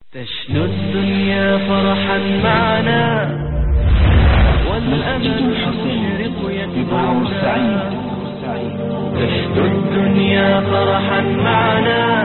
تشنو الدنيا فرحا معنا والأمل المشرق يتبعنا. تشنو الدنيا فرحا معنا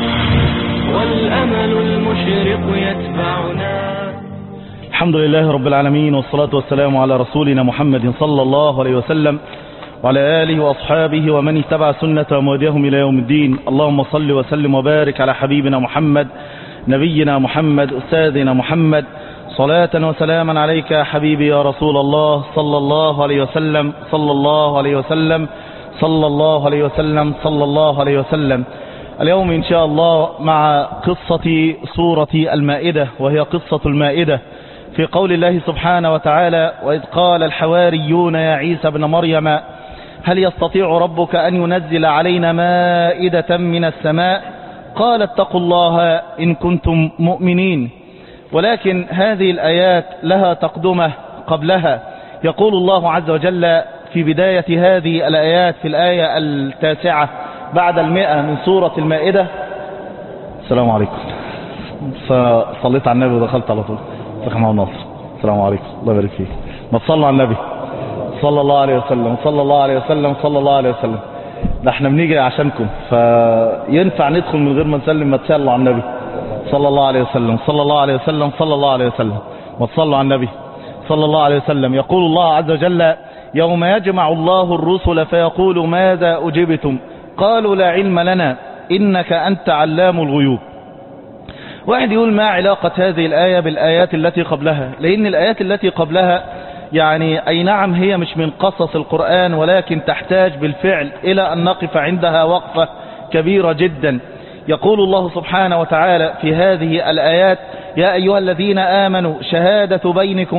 والأمل المشرق يتبعنا. الحمد لله رب العالمين، والصلاة والسلام على رسولنا محمد صلى الله عليه وسلم وعلى آله وأصحابه ومن اتبع سنة ومهديهم إلى يوم الدين. اللهم صل وسلم وبارك على حبيبنا محمد، نبينا محمد، أستاذنا محمد، صلاة وسلاما عليك يا حبيبي يا رسول الله، صلى الله عليه وسلم صلى الله عليه وسلم صلى الله عليه وسلم صلى الله عليه وسلم. اليوم إن شاء الله مع قصة سورة المائدة، وهي قصة المائدة في قول الله سبحانه وتعالى: وإذ قال الحواريون يا عيسى ابن مريم هل يستطيع ربك أن ينزل علينا مائدة من السماء؟ قال اتقوا الله إن كنتم مؤمنين. ولكن هذه الآيات لها تقدمة قبلها. يقول الله عز وجل في بداية هذه الآيات في الآية 9 بعد 100 من سورة المائدة: السلام عليكم. فصليت على النبي ودخلت على طول. سخمه ونصر. السلام عليكم، الله يبارك فيك. ما تصلوا على النبي صلى الله عليه وسلم صلى الله عليه وسلم صلى الله عليه وسلم. ده احنا بنيجي عشانكم، فينفع ندخل من غير ما نسلم؟ ما تصلوا على النبي صلى الله عليه وسلم صلى الله عليه وسلم صلى الله عليه وسلم. وتصلوا على النبي صلى الله عليه وسلم. يقول الله عز وجل: يوم يجمع الله الرسل فيقول ماذا أجبتم؟ قالوا لا علم لنا إنك أنت علام الغيوب. واحد يقول: ما علاقة هذه الآية بالآيات التي قبلها؟ لأن الآيات التي قبلها يعني أي نعم هي مش من قصص القرآن، ولكن تحتاج بالفعل إلى أن نقف عندها وقفة كبيرة جدا. يقول الله سبحانه وتعالى في هذه الآيات: يا أيها الذين آمنوا شهادة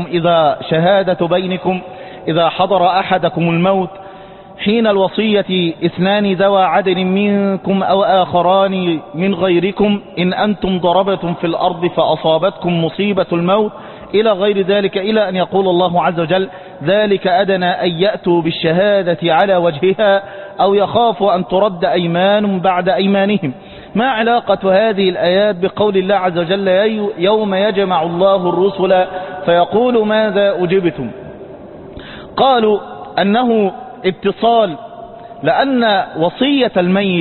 بينكم إذا حضر أحدكم الموت حين الوصية 2 ذوى عدل منكم أو آخران من غيركم إن أنتم ضربتم في الأرض فأصابتكم مصيبة الموت إلى غير ذلك، إلى أن يقول الله عز وجل: ذلك أدنى أن يأتوا بالشهادة على وجهها أو يخافوا أن ترد أيمان بعد أيمانهم. ما علاقة هذه الآيات بقول الله عز وجل: يوم يجمع الله الرسل فيقول ماذا أجبتم؟ قالوا أنه اتصال، لأن وصية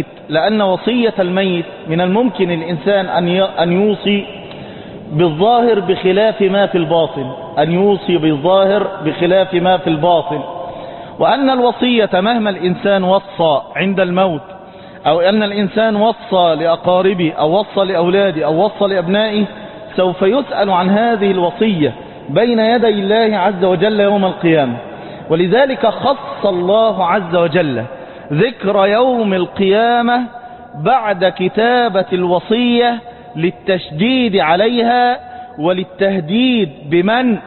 الميت من الممكن الإنسان أن يوصي بالظاهر بخلاف ما في الباطن، أن يوصي بالظاهر بخلاف ما في الباطن، وأن الوصية مهما الإنسان وصى عند الموت، أو أن الإنسان وصى لأقاربه أو وصى لأولاده أو وصى لأبنائه، سوف يسأل عن هذه الوصية بين يدي الله عز وجل يوم القيامة. ولذلك خص الله عز وجل ذكر يوم القيامة بعد كتابة الوصية للتشديد عليها وللتهديد بمن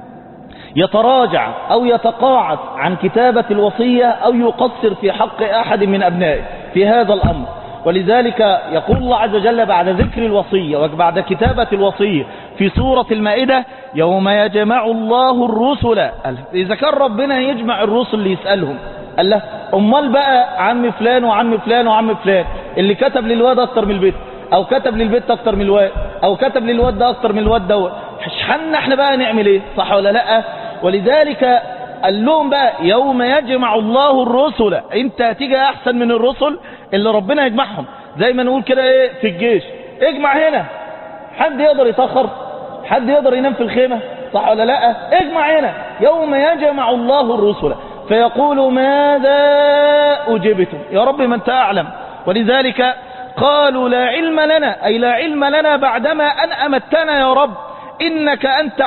يتراجع أو يتقاعد عن كتابة الوصية أو يقصر في حق أحد من أبنائه في هذا الأمر. ولذلك يقول الله عز وجل بعد ذكر الوصية وبعد كتابة الوصية في سورة المائدة: يوم يجمع الله الرسل. إذا كان ربنا يجمع الرسل اللي يسألهم، قال له أمال بقى عم فلان وعم فلان وعم فلان اللي كتب للواد أكتر من البيت، أو كتب للبيت أكتر من الواد، أو كتب للواد ده أكتر من الواد ده، حنا احنا بقى نعمل ايه؟ صح ولا لا؟ ولذلك قال لهم بقى: يوم يجمع الله الرسل. انت هتيجي احسن من الرسل اللي ربنا يجمعهم، زي ما نقول كده ايه في الجيش: اجمع هنا. حد يقدر يتأخر؟ حد يقدر ينام في الخيمة؟ صح ولا لا؟ اجمع هنا. يوم يجمع الله الرسل فيقول ماذا أجبتم؟ يا رب ما انت اعلم. ولذلك قالوا لا علم لنا، أي لا علم لنا بعدما أن أمتنا يا رب، إنك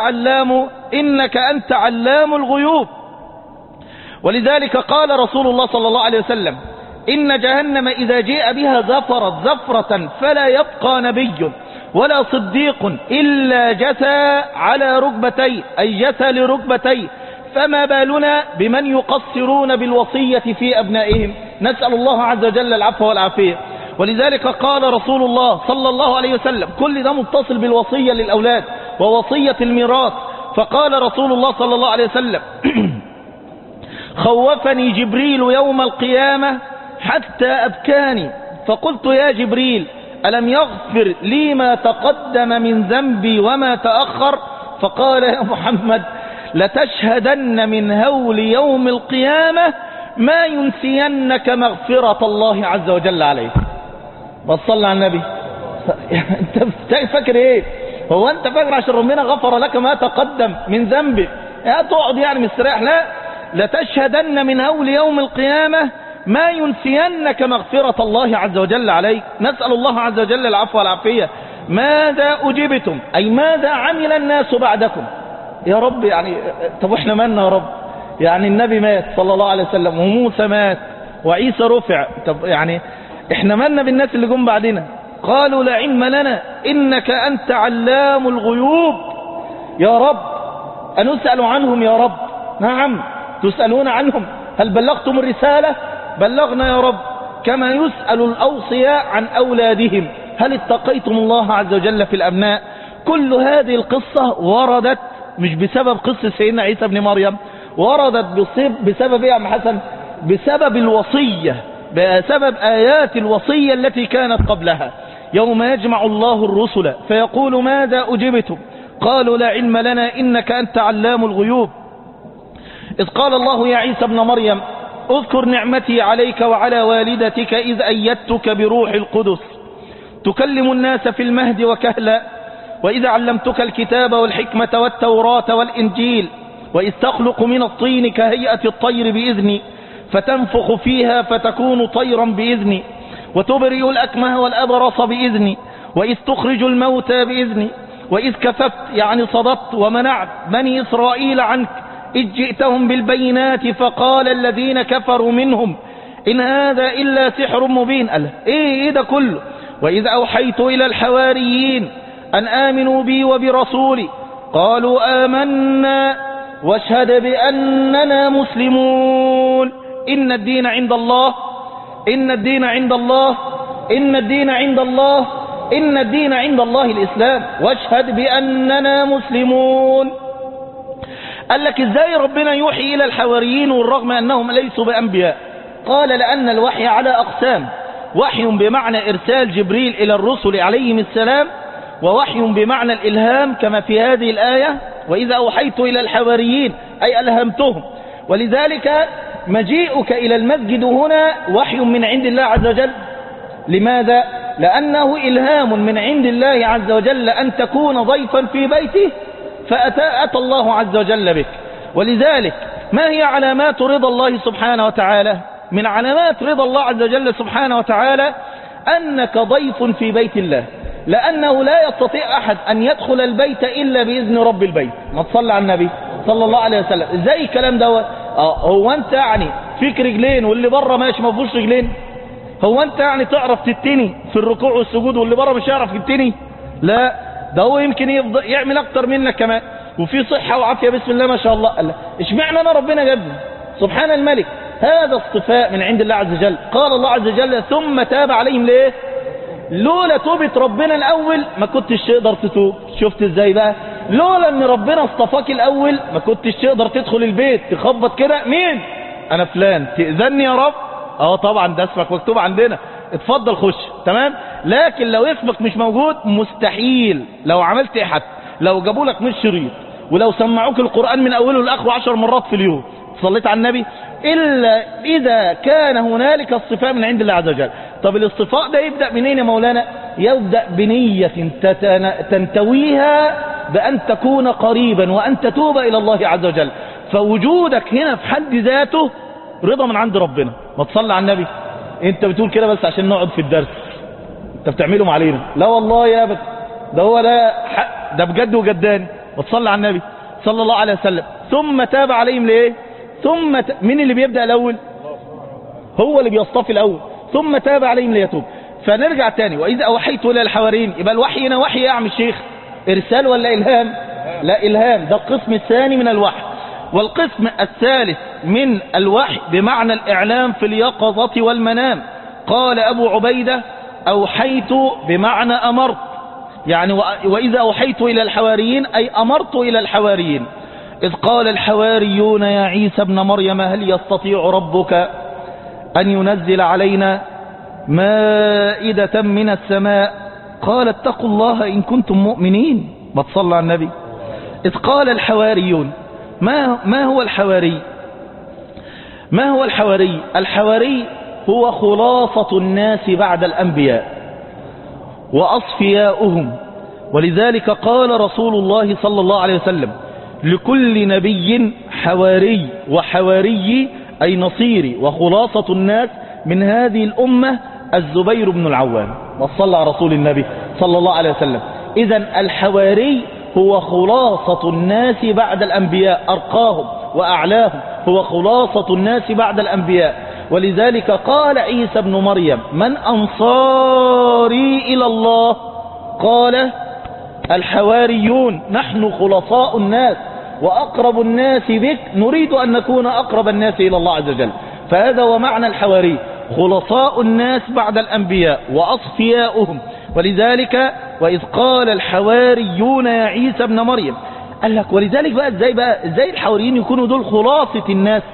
أنت علام الغيوب. ولذلك قال رسول الله صلى الله عليه وسلم: إن جهنم إذا جاء بها زفرت زفرة فلا يبقى نبي ولا صديق إلا جثى على ركبتيه، أي جثى لركبتيه، فما بالنا بمن يقصرون بالوصية في أبنائهم. نسأل الله عز وجل العفو والعافية. ولذلك قال رسول الله صلى الله عليه وسلم، كل ده متصل بالوصية للأولاد ووصية الميراث، فقال رسول الله صلى الله عليه وسلم: خوفني جبريل يوم القيامة حتى أبكاني، فقلت يا جبريل ألم يغفر لي ما تقدم من ذنبي وما تأخر؟ فقال يا محمد لتشهدن من هول يوم القيامة ما ينسينك مغفرة الله عز وجل عليك. وصلنا على النبي. انت فاكر ايه؟ هو انت فاكر عشان ربنا غفر لك ما تقدم من ذنبك تقعد يعني مستريح؟ لا، لتشهدن من هول يوم القيامة ما ينسينك مغفرة الله عز وجل عليك. نسأل الله عز وجل العفو والعافية. ماذا أجبتم؟ أي ماذا عمل الناس بعدكم؟ يا رب يعني طب واحنا مالنا يا رب؟ يعني النبي مات صلى الله عليه وسلم، وموسى مات، وعيسى رفع، طب يعني احنا مالنا بالناس اللي جم بعدنا؟ قالوا لا علم لنا إنك أنت علام الغيوب. يا رب أنسأل عنهم يا رب؟ نعم تسألون عنهم. هل بلغتم الرسالة؟ بلغنا يا رب. كما يسأل الأوصياء عن أولادهم هل اتقيتم الله عز وجل في الأبناء؟ كل هذه القصة وردت مش بسبب قصة سيدنا عيسى بن مريم، وردت بسبب ايه يا عم حسن؟ بسبب الوصية، بسبب آيات الوصية التي كانت قبلها. يوم يجمع الله الرسل فيقول ماذا أجبتم؟ قالوا لا علم لنا إنك أنت علام الغيوب. إذ قال الله يا عيسى ابن مريم اذكر نعمتي عليك وعلى والدتك إذ أيدتك بروح القدس تكلم الناس في المهد وكهلا وإذا علمتك الكتاب والحكمة والتوراة والإنجيل وإذ تخلق من الطين كهيئة الطير بإذني فتنفخ فيها فتكون طيرا بإذني وتبرئ الأكمه والأبرص بإذني وإذ تخرج الموتى بإذني وإذ كففت يعني صددت ومنعت بني إسرائيل عنك إذ جئتهم بالبينات فقال الذين كفروا منهم إن هذا إلا سحر مبين. قال إيه ده كله؟ وإذ أوحيت إلى الحواريين أن آمنوا بي وبرسولي قالوا آمنا واشهد بأننا مسلمون. إن الدين عند الله، إن الدين عند الله، إن الدين عند الله، إن الدين عند الله الإسلام واشهد بأننا مسلمون. قال لك إزاي ربنا يوحي إلى الحواريين والرغم أنهم ليسوا بأنبياء؟ قال لأن الوحي على أقسام: وحي بمعنى إرسال جبريل إلى الرسل عليهم السلام، ووحي بمعنى الإلهام كما في هذه الآية وإذا أوحيت إلى الحواريين أي ألهمتهم. ولذلك مجيئك إلى المسجد هنا وحي من عند الله عز وجل. لماذا؟ لأنه إلهام من عند الله عز وجل أن تكون ضيفا في بيته، فأتى الله عز وجل بك. ولذلك ما هي علامات رضا الله سبحانه وتعالى؟ من علامات رضا الله عز وجل سبحانه وتعالى أنك ضيف في بيت الله، لأنه لا يستطيع أحد أن يدخل البيت إلا بإذن رب البيت. ما تصلى على النبي صلى الله عليه وسلم. ازاي الكلام ده؟ هو أنت يعني فيك رجلين واللي بره ماشي ما فيهوش رجلين؟ هو أنت يعني تعرف تتني في الركوع والسجود واللي بره مش يعرف يتني؟ لا، ده هو يمكن يعمل أكتر منك كمان، وفي صحة وعافية بسم الله ما شاء الله. قال اشمعنى أنا ربنا جابني؟ سبحان الملك. هذا اصطفاء من عند الله عز وجل. قال الله عز وجل ثم تاب عليهم. ليه؟ لولا توبة ربنا الأول ما كنتش تقدر تتوب. شفت ازاي بقى؟ لولا ان ربنا اصطفاك الأول ما كنتش تقدر تدخل البيت تخبط كده مين؟ أنا فلان، تأذني يا رب؟ طبعا ده اسمك مكتوب عندنا، اتفضل خش. تمام. لكن لو اسمك مش موجود مستحيل. لو عملت ايه حتى لو جابوا لك من شريط ولو سمعوك القرآن من أوله لآخره 10 مرات في اليوم صليت على النبي إلا إذا كان هنالك اصطفاء من عند الله عز وجل. طب الاصطفاء ده يبدأ منين يا مولانا؟ يبدأ بنية تنتويها بأن تكون قريبا وأن تتوب إلى الله عز وجل. فوجودك هنا في حد ذاته رضا من عند ربنا. ما تصلي على النبي. انت بتقول كده بس عشان نقعد في الدرس، انت بتعملهم علينا. لا والله يا ابدا، ده هو ده بجد وجداني. ما تصلي على النبي صلى الله عليه وسلم. ثم تاب عليهم. ليه؟ مين اللي بيبدأ الأول؟ هو اللي بيصطفي الأول. ثم تاب عليهم ليتوب. فنرجع تاني وإذا أوحيت إلى الحواريين. يبقى الوحي هنا وحي يا عم الشيخ؟ إرسال ولا إلهام؟ لا، إلهام. ده القسم الثاني من الوحي. والقسم الثالث من الوحي بمعنى الإعلام في اليقظة والمنام. قال أبو عبيدة أوحيت بمعنى أمرت، يعني وإذا أوحيت إلى الحواريين أي أمرت إلى الحواريين. إذ قال الحواريون يا عيسى ابن مريم هل يستطيع ربك أن ينزل علينا مائدة من السماء قال اتقوا الله إن كنتم مؤمنين. ما تصلى على النبي. إذ قال الحواريون. ما هو الحواري؟ ما هو الحواري؟ الحواري هو خلاصة الناس بعد الأنبياء وأصفياؤهم. ولذلك قال رسول الله صلى الله عليه وسلم لكل نبي حواري، وحواري أي نصيري وخلاصة الناس من هذه الأمة الزبير بن العوام. وصلى على رسول النبي صلى الله عليه وسلم. إذن الحواري هو خلاصة الناس بعد الأنبياء، أرقاهم وأعلاهم، هو خلاصة الناس بعد الأنبياء. ولذلك قال عيسى بن مريم من أنصاري إلى الله؟ قال الحواريون نحن خلصاء الناس وأقرب الناس بك، نريد أن نكون أقرب الناس إلى الله عز وجل. فهذا هو معنى الحواري، خلصاء الناس بعد الأنبياء وأصفياؤهم. ولذلك وإذ قال الحواريون يا عيسى ابن مريم، قال لك ولذلك ازاي الحواريين يكونوا دول خلاصة الناس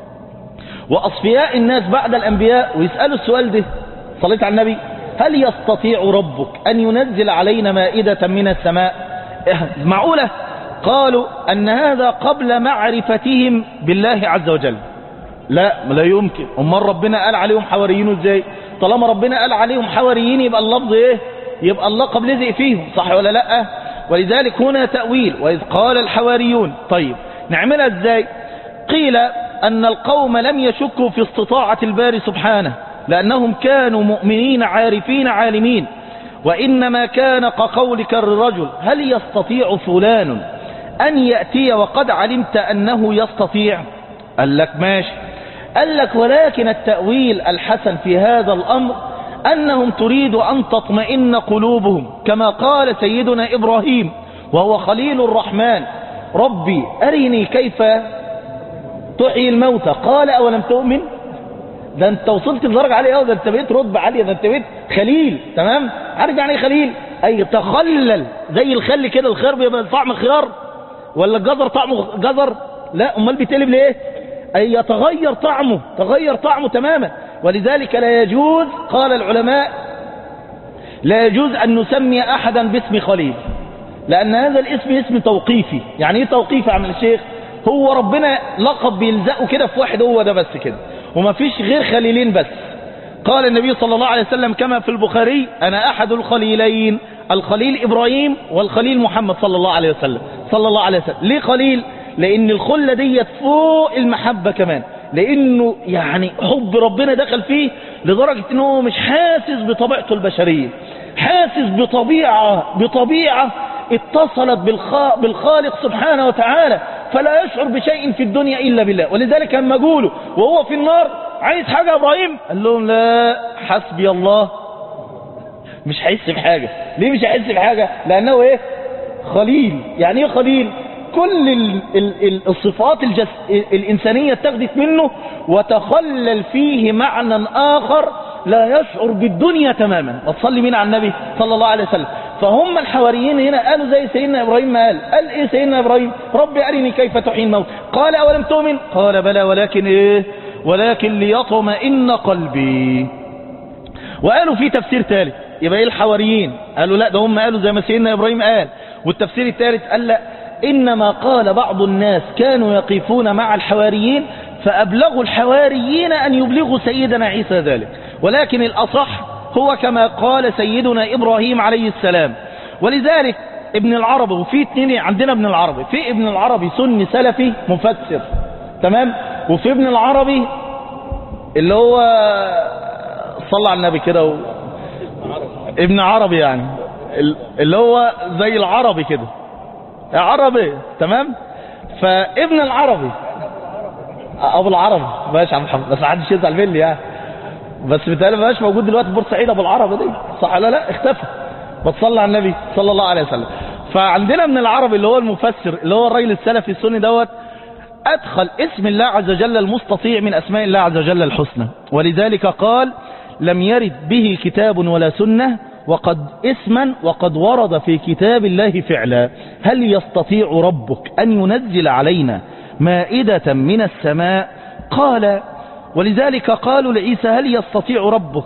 وأصفياء الناس بعد الأنبياء ويسألوا السؤال ده؟ صليت على النبي. هل يستطيع ربك أن ينزل علينا مائدة من السماء؟ معقولة؟ قالوا أن هذا قبل معرفتهم بالله عز وجل. لا يمكن. أمال ربنا قال عليهم حواريين ازاي؟ طالما ربنا قال عليهم حواريين يبقى اللفظ ايه؟ يبقى اللقب لزق فيهم، صح ولا لا؟ ولذلك هنا تأويل وإذ قال الحواريون. طيب نعملها ازاي؟ قيل أن القوم لم يشكوا في استطاعة الباري سبحانه لأنهم كانوا مؤمنين عارفين عالمين، وإنما كان كقولك الرجل هل يستطيع فلان أن يأتي وقد علمت أنه يستطيع؟ قال لك ماشي. قال لك ولكن التأويل الحسن في هذا الأمر أنهم تريد أن تطمئن قلوبهم كما قال سيدنا إبراهيم وهو خليل الرحمن ربي أرني كيف تحيي الموتى قال أولم تؤمن؟ ده انت وصلت لدرجة عالية، ده انت بقيت رتبة عالية، ده انت بقيت خليل. تمام؟ عارف يعني ايه خليل؟ أي تخلل زي الخل كده. الخير بيبقى طعم خيار ولا الجزر طعمه جزر؟ لا، امال بيتقلب ليه؟ أي يتغير طعمه، تغير طعمه تماما. ولذلك لا يجوز، قال العلماء لا يجوز أن نسمي أحدا باسم خليل، لأن هذا الاسم اسم توقيفي. يعني ايه توقيفي يا عم الشيخ؟ هو ربنا لقب بيلزقه كده في واحد، هو ده بس كده، وما فيش غير خليلين بس. قال النبي صلى الله عليه وسلم كما في البخاري أنا أحد الخليلين، الخليل إبراهيم والخليل محمد صلى الله عليه وسلم. صلى الله عليه وسلم. ليه خليل؟ لأن الخلة دي فوق المحبة كمان، لأنه يعني حب ربنا دخل فيه لدرجة أنه مش حاسس بطبيعته البشرية، حاسس بطبيعة اتصلت بالخالق سبحانه وتعالى، فلا يشعر بشيء في الدنيا إلا بالله. ولذلك لما قولوا وهو في النار عايز حاجة إبراهيم؟ قال لهم لا، حسبي الله. مش هيحس بحاجة. ليه مش هيحس بحاجة؟ لأنه إيه؟ خليل. يعني إيه خليل؟ كل الصفات الإنسانية اتخذت منه وتخلل فيه معنى آخر لا يشعر بالدنيا تماما. وتصلي مين على النبي صلى الله عليه وسلم. فهم الحواريين هنا قالوا زي سيدنا إبراهيم ما قال إيه سيدنا إبراهيم؟ ربي أرني كيف تحيي الموت. قال أولم تؤمن؟ قال بلى ولكن إيه؟ ولكن ليطمئن قلبي. وقالوا في تفسير ثالث. يبقى إيه الحواريين؟ قالوا لا، ده هم قالوا زي ما سيدنا إبراهيم قال. والتفسير الثالث قال لا، إنما قال بعض الناس كانوا يقفون مع الحواريين فأبلغوا الحواريين أن يبلغوا سيدنا عيسى ذلك. ولكن الأصح هو كما قال سيدنا إبراهيم عليه السلام. ولذلك ابن العربي، وفي اتنين عندنا ابن العربي، في ابن العربي سني سلفي مفسر، تمام، وفي ابن العربي اللي هو صلى على النبي كده ابن عربي، يعني اللي هو زي العربي كده، عربي، تمام. فابن العربي ابو العربي ماشي يا عم محمد، بس ما حدش يزعل مني يعني، بس بيتهيألي ما بقاش موجود دلوقتي في بورسعيد ابو العربي دي، صح ولا لا؟ اختفى. بتصلي على النبي صلى الله عليه وسلم. فعندنا ابن العربي اللي هو المفسر، اللي هو الراجل السلفي السني دوت، ادخل اسم الله عز وجل المستطيع من اسماء الله عز وجل الحسنى. ولذلك قال لم يرد به كتاب ولا سنة وقد ورد في كتاب الله فعلا. هل يستطيع ربك أن ينزل علينا مائدة من السماء؟ قال. ولذلك قالوا لعيسى هل يستطيع ربك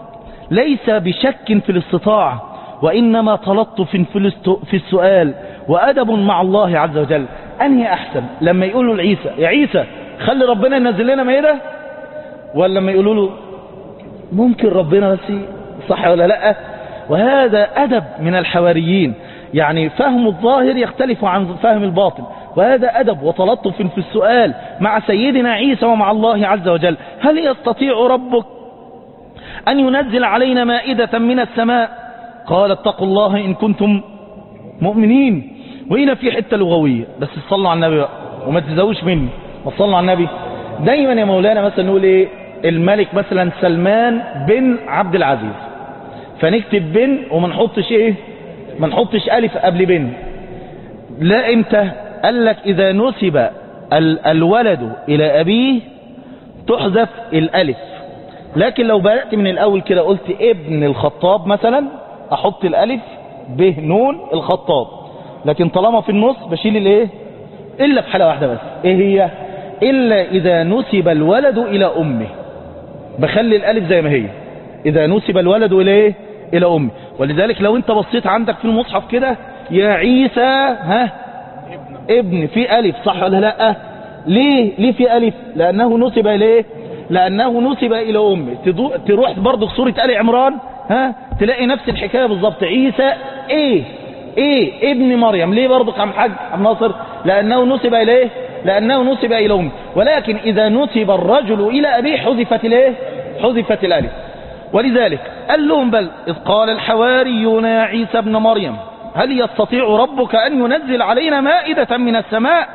ليس بشك في الاستطاعة، وإنما تلطف في السؤال وأدب مع الله عز وجل. أنهي أحسن لما يقولوا لعيسى يا عيسى خلي ربنا ينزل لنا مائدة، ولا لما يقولوا له ممكن ربنا بس، صح ولا لا؟ وهذا أدب من الحواريين، يعني فهم الظاهر يختلف عن فهم الباطن، وهذا أدب وتلطف في السؤال مع سيدنا عيسى ومع الله عز وجل. هل يستطيع ربك أن ينزل علينا مائدة من السماء؟ قال اتقوا الله إن كنتم مؤمنين. وهنا في حتة لغوية، بس صلوا على النبي بقى وما تزوش مني وصلوا على النبي. دايما يا مولانا مثلا نقول ايه، الملك مثلا سلمان بن عبد العزيز، فنكتب بن وما نحطش ايه، ما نحطش ألف قبل بن. لا امتى؟ قال لك إذا نسب الولد إلى أبيه تحذف الألف، لكن لو بدأت من الأول كده قلت ابن الخطاب مثلا أحط الألف به نون الخطاب، لكن طالما في النص بشيل الايه، إلا في حالة واحدة بس، ايه هي؟ إلا إذا نسب الولد إلى أمه، بخلي الألف زي ما هي إذا نسب الولد إلى ايه، إلى أمه. ولذلك لو انت بصيت عندك في المصحف كده يا عيسى ابن في ألف، صح ولا لا؟ ليه في ألف؟ لأنه نسب إليه، لأنه نسب إلى أمه. تروح برضو في سورة آل عمران تلاقي نفس الحكاية بالضبط، عيسى ايه ابن مريم. ليه برضو عم حاج عم ناصر؟ لأنه نسب إليه، لأنه نسب إلى أمه. ولكن إذا نسب الرجل إلى أبيه حذفت الايه، حذفت الألف. ولذلك قال لهم بل إذ قال الحواريون يا عيسى ابن مريم هل يستطيع ربك أن ينزل علينا مائدة من السماء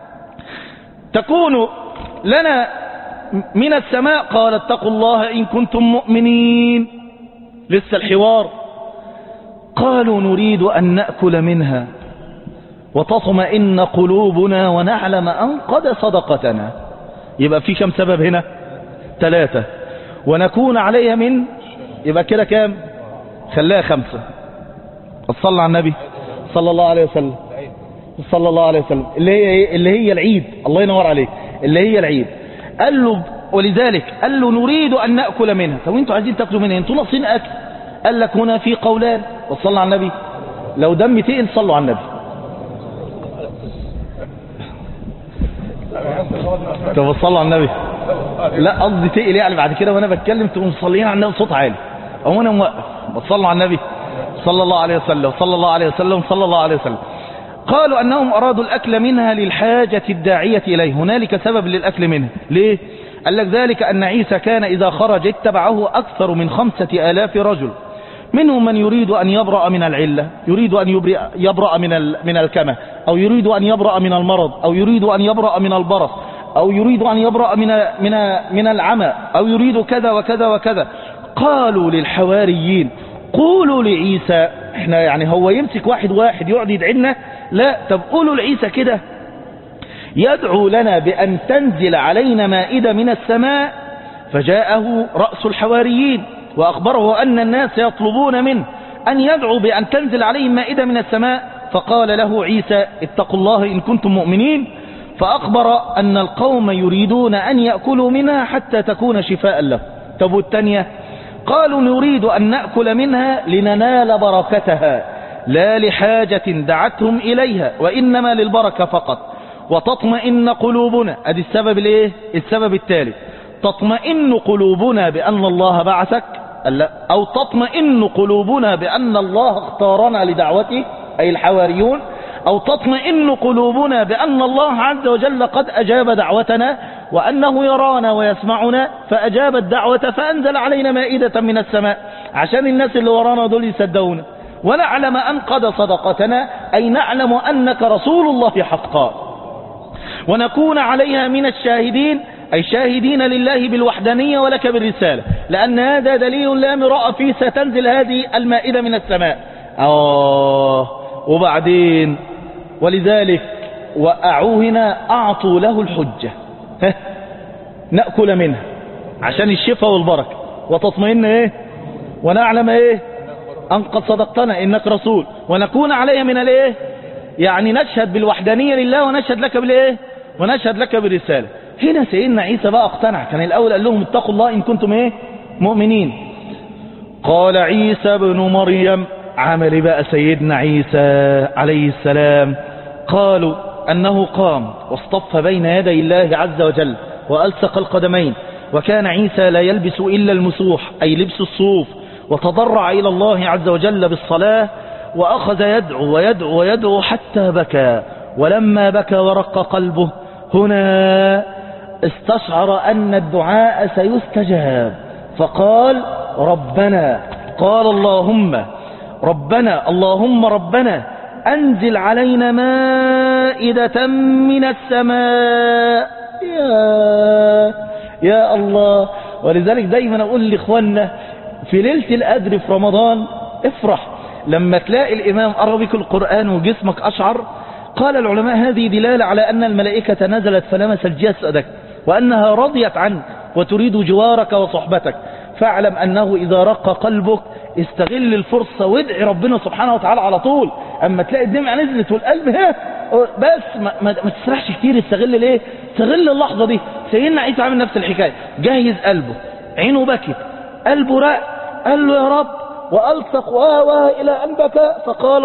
تكون لنا من السماء؟ قال اتقوا الله إن كنتم مؤمنين. لسه الحوار. قالوا نريد أن نأكل منها وتطمئن قلوبنا ونعلم أن قد صدقتنا. يبقى في كم سبب هنا؟ 3. ونكون عليها من، يبقى كده كام؟ خلاها 5. صلى على النبي صلى الله عليه وسلم، صلى الله عليه وسلم، اللي هي العيد. الله ينور عليك، اللي هي العيد. قال له ولذلك قال له نريد أن نأكل منها. طب انتوا عايزين تأكلوا منها، انتوا ناقصين أكل. قال لك هنا في قولان. وصلى على النبي. لو دم تقل صلوا على النبي. طب صلوا على النبي. لا قصدي تقل يعني بعد كده وانا بتكلم تقوم مصلين على النبي صوت عالي او انا موقف. صلوا على النبي صلى الله عليه وسلم، صلى الله عليه وسلم، صلى الله عليه وسلم. قالوا أنهم أرادوا الأكل منها للحاجة الداعية إليه، هنالك سبب للأكل منها. ليه؟ قال لك ذلك أن عيسى كان إذا خرج اتبعه أكثر من 5000 رجل، منهم من يريد أن يبرأ من العلة، يريد أن يبرأ من الكمى، أو يريد أن يبرأ من المرض، أو يريد أن يبرأ من البرص، أو يريد أن يبرأ من العمى، أو يريد كذا وكذا وكذا. قالوا للحواريين قولوا لعيسى، احنا يعني هو يمسك واحد يقعد يدعينا؟ لا، طب قولوا لعيسى كده يدعو لنا بأن تنزل علينا مائدة من السماء. فجاءه رأس الحواريين وأخبره أن الناس يطلبون منه أن يدعو بأن تنزل عليهم مائدة من السماء. فقال له عيسى اتقوا الله إن كنتم مؤمنين. فأخبر أن القوم يريدون أن يأكلوا منها حتى تكون شفاء له. طب والتانية؟ قالوا نريد أن نأكل منها لننال بركتها لا لحاجة دعتهم إليها، وإنما للبركة فقط. وتطمئن قلوبنا، ادي السبب الايه؟ السبب الثالث. تطمئن قلوبنا بأن الله بعثك، أو تطمئن قلوبنا بأن الله اختارنا لدعوته أي الحواريون، أو تطمئن قلوبنا بأن الله عز وجل قد أجاب دعوتنا وأنه يرانا ويسمعنا فأجاب الدعوة فأنزل علينا مائدة من السماء عشان الناس اللي ورانا دول يصدقونا، ونعلم أن قد صدقتنا أي نعلم أنك رسول الله حقا، ونكون عليها من الشاهدين أي شاهدين لله بالوحدانية ولك بالرسالة، لأن هذا دليل لا مراء فيه ستنزل هذه المائدة من السماء. وبعدين ولذلك وقعوه هنا أعطوا له الحجة نأكل منها عشان الشفاء والبركة، وتطمئن ايه، ونعلم ايه، أن قد صدقتنا إنك رسول، ونكون عليها من الايه، يعني نشهد بالوحدانية لله ونشهد لك بالايه، ونشهد لك بالرسالة. هنا سيدنا عيسى بقى اقتنع. كان الأول قال لهم اتقوا الله إن كنتم ايه، مؤمنين. قال عيسى بن مريم. عمل بقى سيدنا عيسى عليه السلام؟ قالوا أنه قام واصطف بين يدي الله عز وجل وألصق القدمين، وكان عيسى لا يلبس إلا المسوح أي لبس الصوف، وتضرع إلى الله عز وجل بالصلاة، وأخذ يدعو ويدعو ويدعو حتى بكى. ولما بكى ورق قلبه هنا استشعر أن الدعاء سيستجاب، فقال ربنا، قال اللهم ربنا أنزل علينا مائدة من السماء. يا الله. ولذلك دايما أقول لإخواننا في ليلة القدر في رمضان افرح لما تلاقي الإمام قرأ بك القرآن وجسمك أشعر. قال العلماء هذه دلالة على أن الملائكة نزلت فلمست جسدك وأنها رضيت عنك وتريد جوارك وصحبتك. فاعلم أنه إذا رق قلبك استغل الفرصة وادعي ربنا سبحانه وتعالى على طول. أما تلاقي الدمعة نزلت والقلب بس ما تسرحش كتير، استغل اللحظة دي. سيدنا عيسى عمل نفس الحكاية، جهز قلبه، عينه بكت، قلبه رق، قال له يا رب، وألصق إلى أن بكى، فقال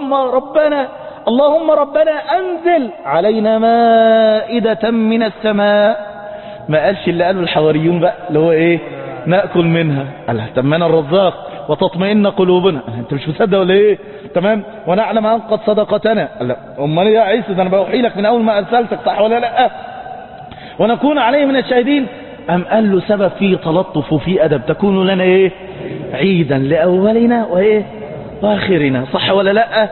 اللهم ربنا أنزل علينا مائدة من السماء. ما قالش اللي قالوا الحواريون بقى اللي هو نأكل منها. قال تمنا الرزاق وتطمئن قلوبنا. انت مش مصدق ولا ايه؟ تمام. ونعلم أن قد صدقتنا. قال امال يا عيسى ده انا بوحي لك من اول ما ارسلتك، صح ولا لا؟ ونكون عليه من الشاهدين. أم قال له سبب فيه تلطف وفيه أدب، تكون لنا عيدا لأولنا وآخرنا، صح ولا لا؟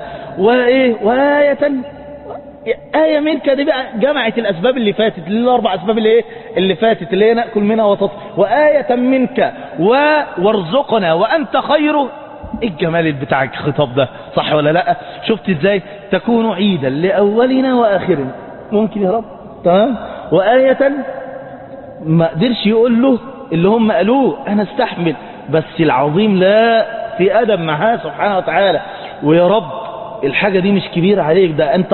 آية منك دي بقى جمعت الأسباب اللي فاتت، الأربع أسباب اللي فاتت اللي هي نأكل منها وآية منك وارزقنا وأنت خيره. الجمال بتاعك الخطاب ده، صح ولا لا؟ شفت ازاي تكون عيدا لأولنا وآخرنا. ممكن يا رب؟ تمام. وآية ما قدرش يقول له اللي هم قالوه، أنا استحمل، بس العظيم لا، في أدب معاه سبحانه وتعالى. ويا رب الحاجة دي مش كبيرة عليك، ده أنت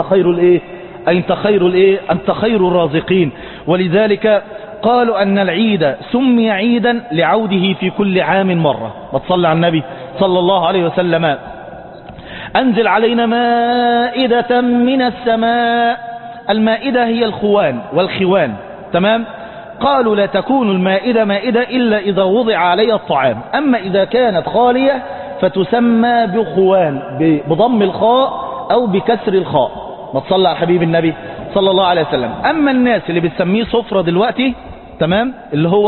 خير الرازقين. ولذلك قالوا أن العيد سمي عيدا لعوده في كل عام مرة. وتصلى على النبي صلى الله عليه وسلم. أنزل علينا مائدة من السماء. المائدة هي الخوان والخوان، تمام. قالوا لا تكون المائدة مائدة إلا إذا وضع عليها الطعام، أما إذا كانت خالية فتسمى بخوان بضم الخاء أو بكسر الخاء. ما تصلى على حبيب النبي صلى الله عليه وسلم. أما الناس اللي بتسميه صفرة دلوقتي، تمام، اللي هو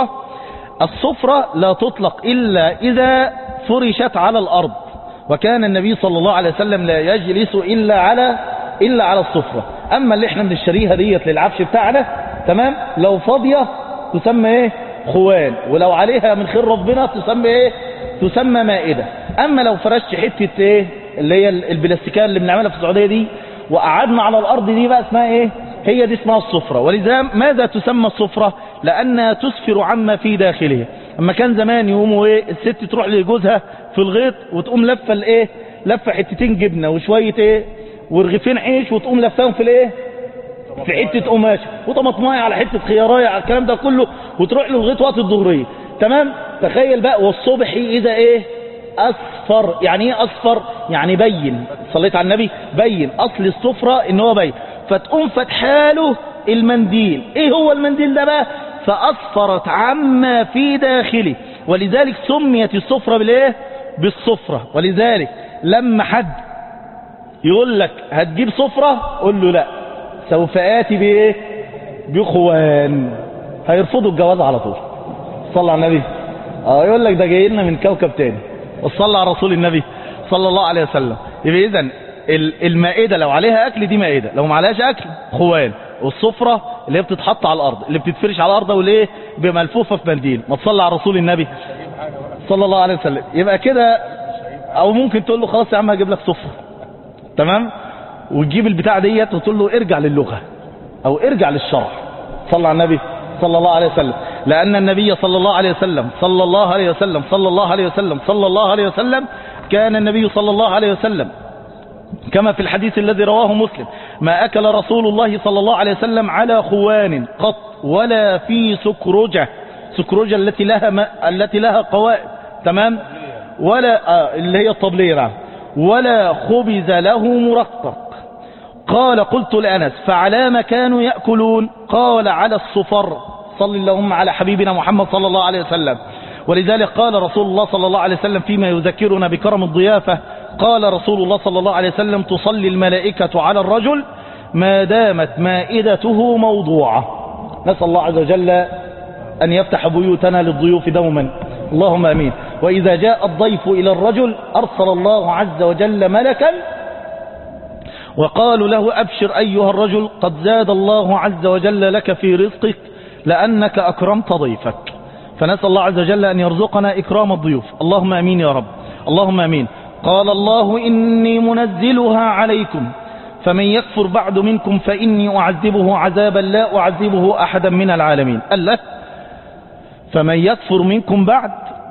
الصفرة لا تطلق إلا إذا فرشت على الأرض، وكان النبي صلى الله عليه وسلم لا يجلس إلا على الصفرة. أما اللي احنا بنشتريها ديت للعفش بتاعنا، تمام، لو فاضية تسمى خوان، ولو عليها من خير ربنا تسمى مائدة. أما لو فرشت حتة اللي هي البلاستيكات اللي بنعملها في السعودية دي وقعدنا على الأرض، دي بقى اسمها هي دي اسمها الصفرة. ولذا ماذا تسمى الصفرة؟ لأنها تسفر عما في داخلها. أما كان زمان يقوموا الست تروح لجوزها في الغيط وتقوم لفة حتتين جبنة وشوية ورغيفين عيش، وتقوم لفاهم في حتة قماشة وطماطمايه على حتة خيارايه على الكلام ده كله، وتروح له الغيط وقت الظهرية، تمام. تخيل بقى والصبح إذا أصفر. يعني أصفر؟ يعني بين. صليت على النبي، بين. أصل الصفرة إن هو بين. فتقوم فتحاله المنديل. هو المنديل ده بقى؟ فأصفرت عما في داخله، ولذلك سميت الصفرة بالصفرة. ولذلك لما حد يقول لك هتجيب صفرة، قول له لا، سوف آتي بخوان. هيرفضوا الجواز على طول. صلى على النبي. يقول لك ده جاي لنا من كوكب تاني. وصلى على رسول النبي صلى الله عليه وسلم. يبقى إذن المائدة لو عليها أكل دي مائدة، لو ما عليهاش أكل خوان. والصفرة اللي هي بتتحط على الأرض، اللي بتتفرش على الأرض بملفوفة في منديل. ما تصلى على رسول النبي صلى الله عليه وسلم. يبقى كده. أو ممكن تقول له خلاص يا عم هجيب لك صفرة، تمام، وتجيب البتاع ديت وتقول له ارجع للغة أو ارجع للشرع. صلى على النبي صلى الله عليه وسلم. لأن النبي صلى الله عليه وسلم كان النبي صلى الله عليه وسلم كما في الحديث الذي رواه مسلم: ما أكل رسول الله صلى الله عليه وسلم على خوان قط ولا في سكرجة. سكرجة التي لها قوائم، تمام، ولا اللي هي الطبلية نعم، ولا خبز له مرقق. قال قلت لأنس فعلى ما كانوا يأكلون؟ قال على الصفر. صل اللهم على حبيبنا محمد صلى الله عليه وسلم. ولذلك قال رسول الله صلى الله عليه وسلم فيما يذكرنا بكرم الضيافة، قال رسول الله صلى الله عليه وسلم تصلي الملائكة على الرجل ما دامت مائدته موضوعة. نسأل الله عز وجل أن يفتح بيوتنا للضيوف دوما، اللهم أمين. وإذا جاء الضيف إلى الرجل أرسل الله عز وجل ملكا وقالوا له أبشر أيها الرجل قد زاد الله عز وجل لك في رزقك لأنك أكرمت ضيفك. فنسأل الله عز وجل أن يرزقنا إكرام الضيوف، اللهم أمين يا رب، اللهم أمين. قال الله إني منزلها عليكم فمن يكفر بعد منكم فإني أعذبه عذابا لا أعذبه أحدا من العالمين. قال لك فمن يكفر منكم بعد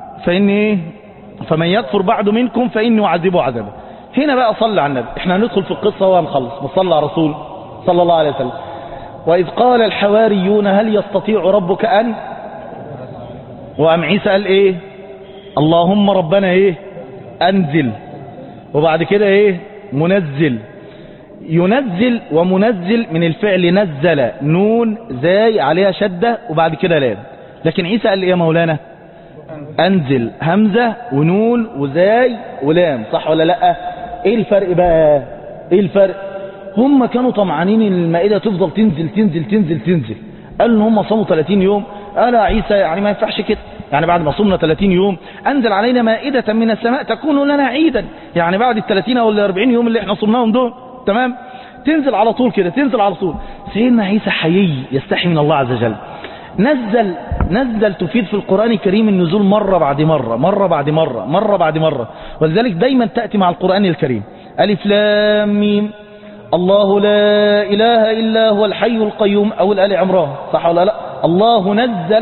فمن يكفر بعد منكم فإني أعذبه عذابا. هنا بقى صلى على النبي، احنا هندخل في القصة وهنخلص، وصلى على رسول صلى الله عليه وسلم. وإذ قال الحواريون هل يستطيع ربك أن، وأم عيسى قال ايه؟ اللهم ربنا ايه؟ أنزل. وبعد كده ايه؟ منزل. ينزل ومنزل من الفعل نزل، نون زاي عليها شدة وبعد كده لام. لكن عيسى قال ايه يا مولانا؟ أنزل، همزة ونون وزاي ولام، صح ولا لا؟ ايه الفرق بقى؟ ايه الفرق؟ هم كانوا طمعانين ان المائدة تفضل تنزل تنزل تنزل تنزل. قالوا ان هم صاموا 30 يوم. قال عيسى يعني ما ينفعش كده، يعني بعد ما صمنا 30 يوم أنزل علينا مائدة من السماء تكون لنا عيدا، يعني بعد ال30 أو ال40 يوم اللي احنا صمناهم دول، تمام، تنزل على طول كده، تنزل على طول. سيدنا عيسى حيي يستحي من الله عز وجل. نزل تفيد في القرآن الكريم النزول مرة بعد مرة، مرة بعد مرة، مرة بعد مرة. ولذلك دايما تأتي مع القرآن الكريم ألف لام ميم الله لا إله إلا هو الحي القيوم، أو آل عمران، صح ولا لا؟ الله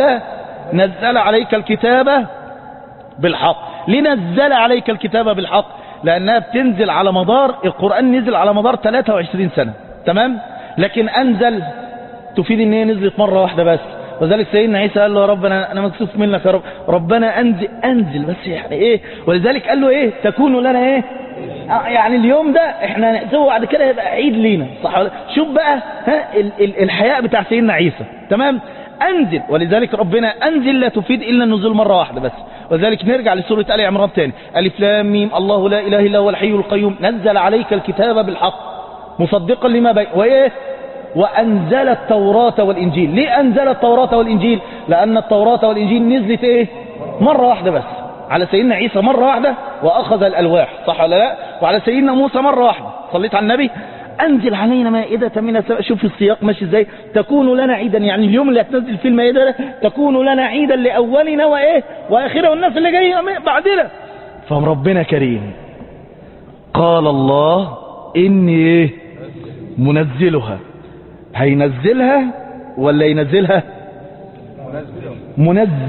نزل عليك الكتاب بالحق. لنزل عليك الكتاب بالحق لأنها بتنزل على مدار، القرآن نزل على مدار 23 سنة، تمام. لكن أنزل تفيد ان هي نزلت مرة واحدة بس. وذلك سيدنا عيسى قال له يا رب أنا مكسوف منك يا رب، ربنا أنزل بس، يعني إيه؟ ولذلك قال له إيه؟ تكون لنا إيه؟ يعني اليوم ده احنا نحسبه بعد كده يبقى عيد لينا، صح ولا؟ شوف بقى الحياء بتاع سيدنا عيسى، تمام. أنزل، ولذلك ربنا أنزل لا تفيد إلا النزول مرة واحدة بس. ولذلك نرجع لسورة آل عمران تاني، ألف لام ميم الله لا إله إلا هو الحي القيوم نزل عليك الكتاب بالحق مصدقا لما بين وإيه؟ وأنزل التوراة والإنجيل. ليه أنزل التوراة والإنجيل؟ لأن التوراة والإنجيل نزلت إيه؟ مرة واحدة بس على سيدنا عيسى، مرة واحدة، وأخذ الألواح، صح ولا لا؟ وعلى سيدنا موسى مرة واحدة. صليت على النبي. أنزل علينا مائدة من السماء. شوف السياق ماشي ازاي، تكون لنا عيدا، يعني اليوم اللي هتنزل فيه المائدة ده تكون لنا عيدا لأولنا وإيه وآخرنا والناس اللي جاية بعدنا. فربنا كريم. قال الله إني إيه؟ منزلها. هينزلها ولا ينزلها؟ منزل.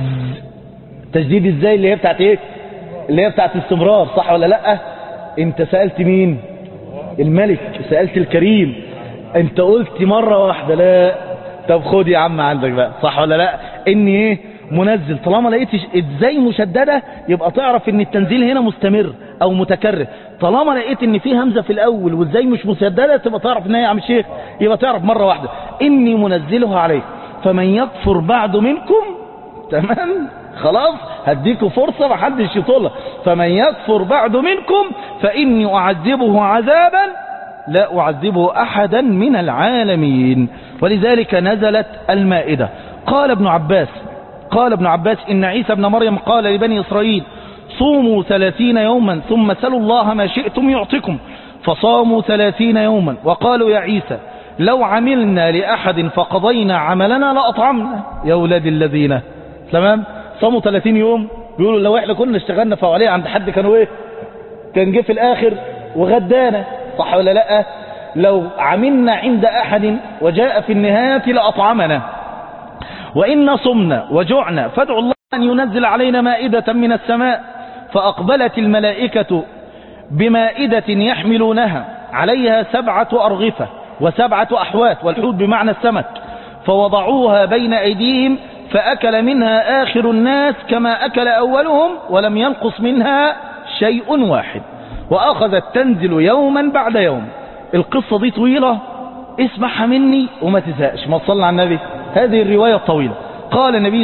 تجديد ازاي؟ اللي هي بتاعت ايه؟ اللي هي بتاعت استمرار، صح ولا لا؟ انت سألت مين؟ الملك، سألت الكريم. انت قلت مرة واحدة لا. طب خد يا عم عندك بقى، صح ولا لا؟ اني ايه؟ منزل. طالما لقيت ازاي مشددة يبقى تعرف ان التنزيل هنا مستمر او متكرر. طالما لقيت ان في همزة في الاول وازاي مش مشددة تبقى تعرف ان هي يا عم الشيخ، يبقى تعرف مرة واحدة. اني منزلها عليك فمن يكفر بعد منكم، تمام، خلاص هديكوا فرصة محدش يطولها. فمن يكفر بعد منكم فإني أعذبه عذابا لا أعذبه أحدا من العالمين. ولذلك نزلت المائدة. قال ابن عباس إن عيسى ابن مريم قال لبني إسرائيل صوموا 30 يوما ثم سلوا الله ما شئتم يعطيكم، فصاموا 30 يوما وقالوا يا عيسى لو عملنا لأحد فقضينا عملنا لأطعمنا. يا أولاد الذين، تمام، صاموا 30 يوم. بيقولوا لو احنا كنا اشتغلنا فواليه عند حد كانوا ايه؟ كان جه في الاخر وغدانا، صح ولا لا؟ لو عملنا عند احد وجاء في النهاية لأطعمنا. وإن صمنا وجعنا فادعوا الله أن ينزل علينا مائدة من السماء. فأقبلت الملائكة بمائدة يحملونها عليها 7 أرغفة و7 أحوات، والحوت بمعنى السمك، فوضعوها بين أيديهم فأكل منها آخر الناس كما أكل أولهم ولم ينقص منها شيء واحد، وأخذت تنزل يوما بعد يوم. القصة دي طويلة، اسمعها مني وما تزهقش. ما تصلى على النبي. هذه الرواية الطويلة. قال النبي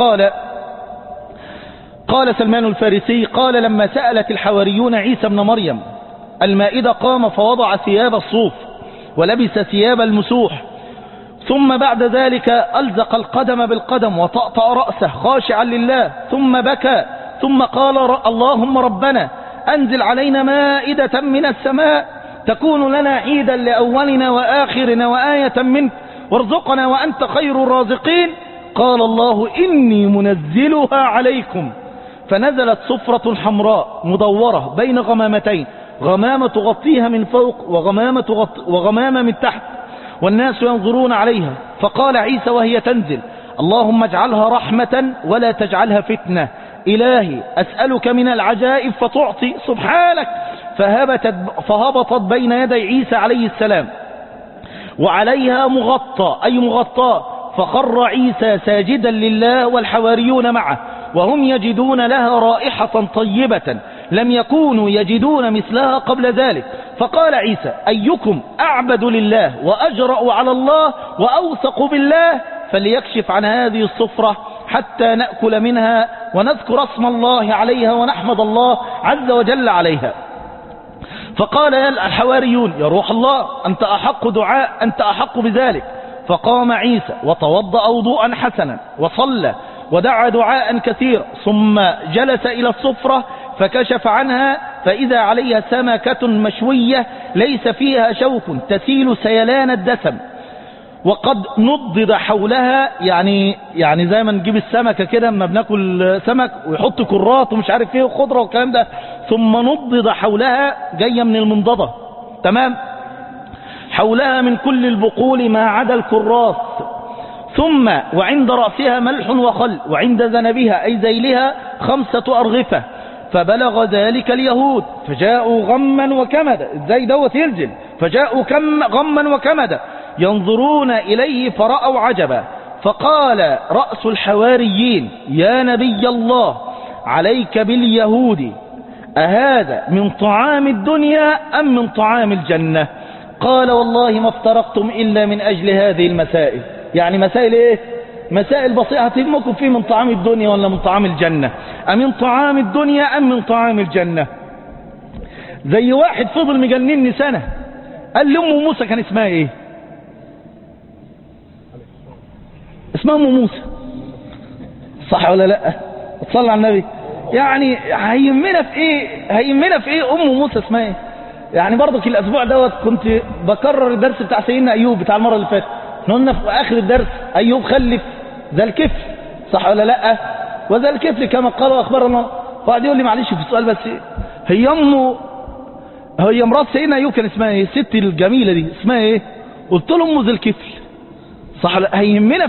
قال سلمان الفارسي قال لما سألت الحواريون عيسى بن مريم المائدة قام فوضع ثياب الصوف ولبس ثياب المسوح، ثم بعد ذلك ألزق القدم بالقدم وطأطأ رأسه خاشعا لله، ثم بكى، ثم قال اللهم ربنا أنزل علينا مائدة من السماء تكون لنا عيدا لأولنا وآخرنا وآية منك وارزقنا وأنت خير الرازقين. قال الله إني منزلها عليكم، فنزلت صفرة حمراء مدورة بين غمامتين، غمامة تغطيها من فوق وغمامة من تحت، والناس ينظرون عليها. فقال عيسى وهي تنزل اللهم اجعلها رحمة ولا تجعلها فتنة، إلهي أسألك من العجائب فتعطي سبحانك. فهبطت بين يدي عيسى عليه السلام وعليها مغطى أي مغطى، فخر عيسى ساجدا لله والحواريون معه وهم يجدون لها رائحة طيبة لم يكونوا يجدون مثلها قبل ذلك. فقال عيسى أيكم أعبد لله وأجرأ على الله وأوثق بالله فليكشف عن هذه الصفرة حتى نأكل منها ونذكر اسم الله عليها ونحمد الله عز وجل عليها. فقال الحواريون يا روح الله أنت أحق بذلك. فقام عيسى وتوضأ وضوءا حسنا وصلى ودعا دعاء كثيرا، ثم جلس إلى الصفرة فكشف عنها فإذا عليها سمكة مشوية ليس فيها شوك تسيل سيلان الدسم، وقد نضد حولها، يعني زي ما نجيب السمكة كده لما بناكل سمك ويحط كرات ومش عارف ايه وخضرة والكلام ده، ثم نضد حولها جاية من المنضدة، تمام، حولها من كل البقول ما عدا الكراس، ثم وعند رأسها ملح وخل، وعند ذنبها أي ذيلها 5 أرغفة. فبلغ ذلك اليهود فجاءوا غما وكمدا، ازاي دوت ينزل، فجاءوا غما وكمدا ينظرون إليه فرأوا عجبا. فقال رأس الحواريين يا نبي الله عليك باليهود، أهذا من طعام الدنيا أم من طعام الجنة؟ قال والله ما افترقتم إلا من أجل هذه المسائل. يعني مسائل ايه؟ مسائل بسيطة هتهمكم فيه من طعام الدنيا ولا من طعام الجنة، أمن طعام الدنيا أم من طعام الجنة؟ زي واحد فضل مجنني سنة، قال لي أم موسى كان اسمها ايه؟ اسمها أم موسى، صح ولا لا؟ تصلى على النبي. يعني هيهمنا في ايه أم موسى اسمها ايه؟ يعني برضك الأسبوع دوت كنت بكرر الدرس بتاع سيدنا أيوب بتاع المرة اللي فاتت، قلنا في آخر الدرس أيوب خلف ذا الكفل، صح ولا لا؟ وذا الكفل كما قال أخبرنا. وقعد يقول لي معلش في السؤال بس، هي مرات سيدنا أيوب كان اسمها ايه؟ الست الجميلة دي اسمها ايه؟ قلت له أم ذا الكفل، صح ولا؟ هيهمنا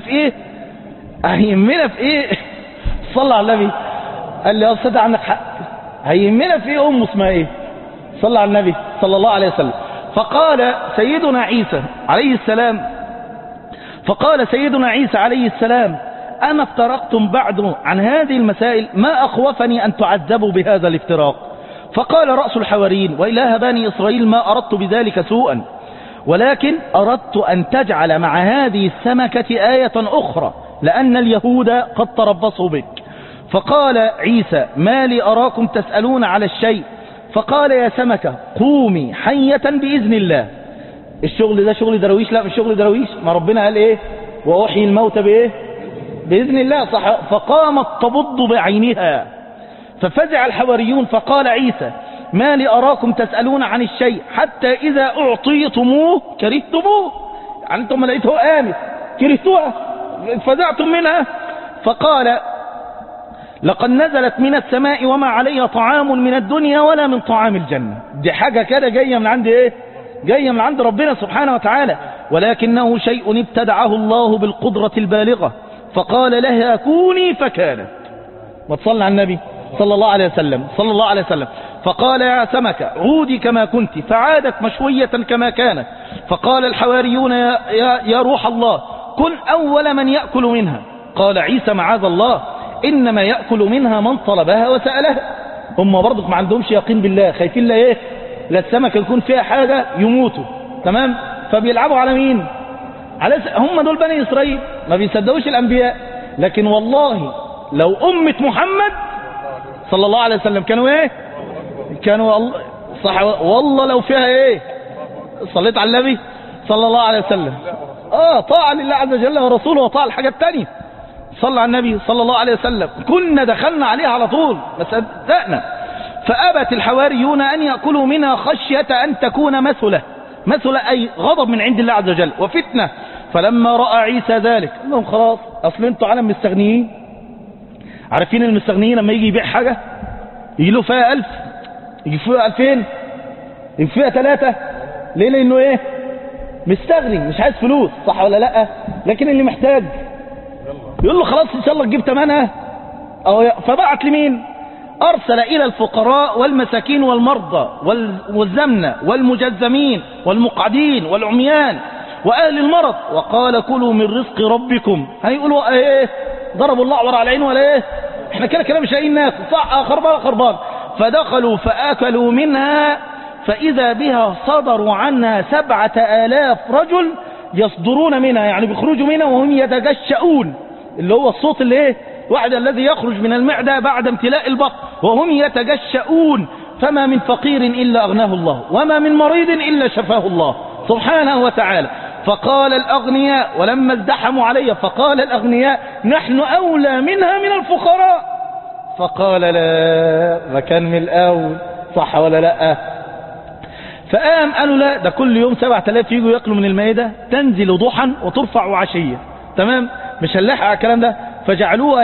في ايه؟ صلى على النبي. قال لي يا أستاذ عندك حق، هيهمنا في ايه أم اسمها ايه؟ صلى على النبي صلى الله عليه وسلم. فقال سيدنا عيسى عليه السلام أما افترقتم بعد عن هذه المسائل؟ ما أخوفني أن تعذبوا بهذا الافتراق. فقال رأس الحواريين وإله بني إسرائيل ما أردت بذلك سوءا، ولكن أردت أن تجعل مع هذه السمكة آية أخرى لأن اليهود قد تربصوا بك. فقال عيسى ما لي أراكم تسألون على الشيء؟ فقال يا سمكة قومي حية بإذن الله. الشغل ده شغل درويش؟ لا مش شغل درويش، ما ربنا قال ايه؟ وأحيي الموت بايه؟ بإذن الله، صح. فقامت تبض بعينها ففزع الحواريون. فقال عيسى ما لي أراكم تسألون عن الشيء حتى إذا أعطيتموه كرهتموه، يعني أنتم لقيته قامت كرهتوها فزعتم منها. فقال لقد نزلت من السماء وما عليها طعام من الدنيا ولا من طعام الجنة. دي حاجة كده جاية من عند ايه؟ جاية من عند ربنا سبحانه وتعالى، ولكنه شيء ابتدعه الله بالقدرة البالغة فقال لها كوني فكانت. ما تصلى على النبي صلى الله عليه وسلم. فقال يا سمكة عودي كما كنت، فعادت مشوية كما كانت. فقال الحواريون يا روح الله كن أول من يأكل منها. فقال عيسى معاذ الله إنما يأكل منها من طلبها وسألها. هم برضك ما عندهمش يقين بالله، خايفين لا ايه، لا السمكة يكون فيها حاجة يموتوا، تمام؟ فبيلعبوا على مين؟ هم دول بني إسرائيل ما بيصدقوش الأنبياء. لكن والله لو أمة محمد صلى الله عليه وسلم كانوا ايه، كانوا صح والله لو فيها ايه، صليت على النبي صلى الله عليه وسلم، طاعة لله عز وجل ورسوله وطاعة الحاجة التانية. صلى على النبي صلى الله عليه وسلم، كنا دخلنا عليها على طول ما صدقنا. فأبت الحواريون أن يأكلوا منها خشية أن تكون مثلة أي غضب من عند الله عز وجل وفتنة. فلما رأى عيسى ذلك قال لهم خلاص، أصل انتوا عالم مستغنيين، عارفين المستغنيين لما يجي يبيع حاجة يجي له فيها 1000، يجي فيها 2000، يجي فيها 3. ليه؟ لأنه ايه، مستغني مش عايز فلوس، صح ولا لا؟ لكن اللي محتاج يقول له خلاص ان شاء الله تجيب ثمنها. فبعت لمين؟ أرسل إلى الفقراء والمساكين والمرضى والزمنة والمجزمين والمقعدين والعميان وأهل المرض، وقال كلوا من رزق ربكم. هيقولوا ايه، ضربوا الله على العين ولا ايه، احنا كده مش لاقيين ناكل، صح؟ خربان. فدخلوا فآكلوا منها فإذا بها صدروا عنها 7000 رجل يصدرون منها، يعني بيخرجوا منها وهم يتجشؤون، اللي هو الصوت اللي ايه، واحد الذي يخرج من المعدة بعد امتلاء البطن، وهم يتجشؤون. فما من فقير إلا أغناه الله، وما من مريض إلا شفاه الله سبحانه وتعالى. فقال الأغنياء ولما ازدحموا عليه، فقال الأغنياء نحن أولى منها من الفقراء. فقال لا، مكان من الأول، صح ولا لا؟ فقام قالوا لا، ده كل يوم 7000 يجوا يأكلوا من المائدة، تنزل ضحى وترفع عشية، تمام؟ مش هنلاحق على الكلام ده. فجعلوها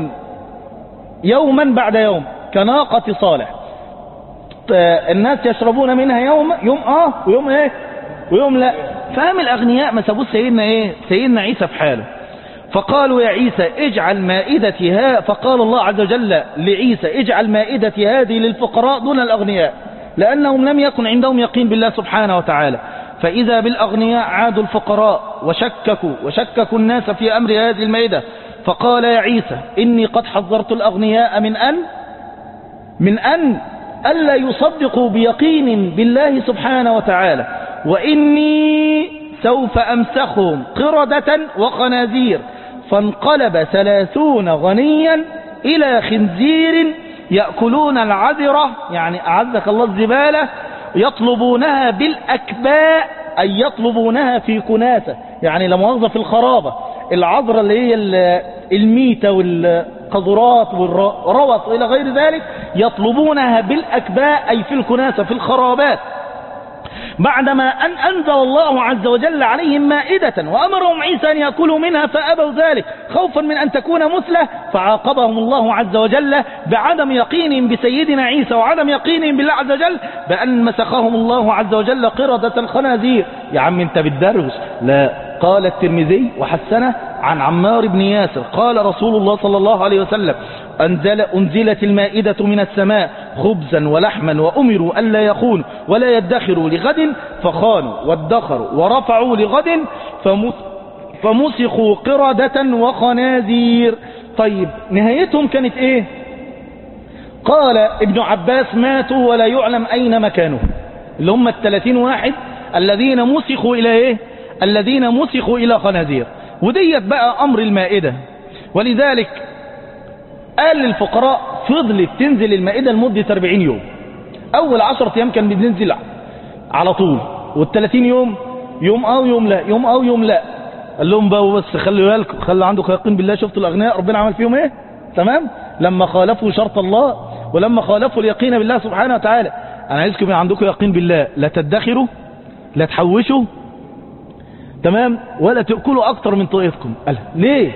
يوما بعد يوم كناقة صالح، الناس يشربون منها يوم ويوم ايه ويوم لا. فهم الأغنياء ما سابوش سيدنا عيسى في حاله. فقالوا يا عيسى اجعل مائدة فقال الله عز وجل لعيسى اجعل مائدة هذه للفقراء دون الأغنياء، لأنهم لم يكن عندهم يقين بالله سبحانه وتعالى. فإذا بالأغنياء عادوا الفقراء وشككوا الناس في أمر هذه المائدة. فقال يا عيسى إني قد حذرت الأغنياء من أن ألا يصدقوا بيقين بالله سبحانه وتعالى، وإني سوف أمسخهم قردة وخنازير. فانقلب 30 غنيا إلى خنزير يأكلون العذرة، يعني أعزك الله الزبالة، يطلبونها بالأكباء، أي يطلبونها في كناسة، يعني لمؤاخذة في الخرابة، العذرة اللي هي الميتة والقذرات والروث إلى غير ذلك، يطلبونها بالأكباء أي في الكناسة في الخرابات، بعدما أن أنزل الله عز وجل عليهم مائدة وأمرهم عيسى أن يأكلوا منها فأبوا ذلك خوفا من أن تكون مثله. فعاقبهم الله عز وجل بعدم يقينهم بسيدنا عيسى وعدم يقينهم بالله عز وجل بأن مسخهم الله عز وجل قردة الخنازير. يا عم انت بتدرس؟ لا. قال الترمذي وحسنه عن عمار بن ياسر قال رسول الله صلى الله عليه وسلم أنزلت المائدة من السماء خبزا ولحما وأمروا ألا يخونوا ولا يدخروا لغد فخانوا وادخروا ورفعوا لغد فمسخوا قردة وخنازير. طيب نهايتهم كانت ايه؟ قال ابن عباس ماتوا ولا يعلم أين مكانهم، اللي هم 30 واحد الذين مسخوا إلى ايه؟ الذين مسخوا إلى خنازير. وديت بقى أمر المائدة. ولذلك قال للفقراء فضلت تنزل المائدة لمدة 40 يوم. أول 10 أيام كان بتنزل على طول، وال30 يوم يوم ويوم لا، يوم ويوم لا. قال لهم بقى بس خلوا بالكم، خلوا عندكم يقين بالله. شفتوا الأغنياء ربنا عمل فيهم ايه؟ تمام؟ لما خالفوا شرط الله ولما خالفوا اليقين بالله سبحانه وتعالى. أنا عايزكم يبقى عندكم يقين بالله، لا تدخروا لا تحوشوا، تمام؟ ولا تأكلوا أكتر من طاقتكم. قال ليه؟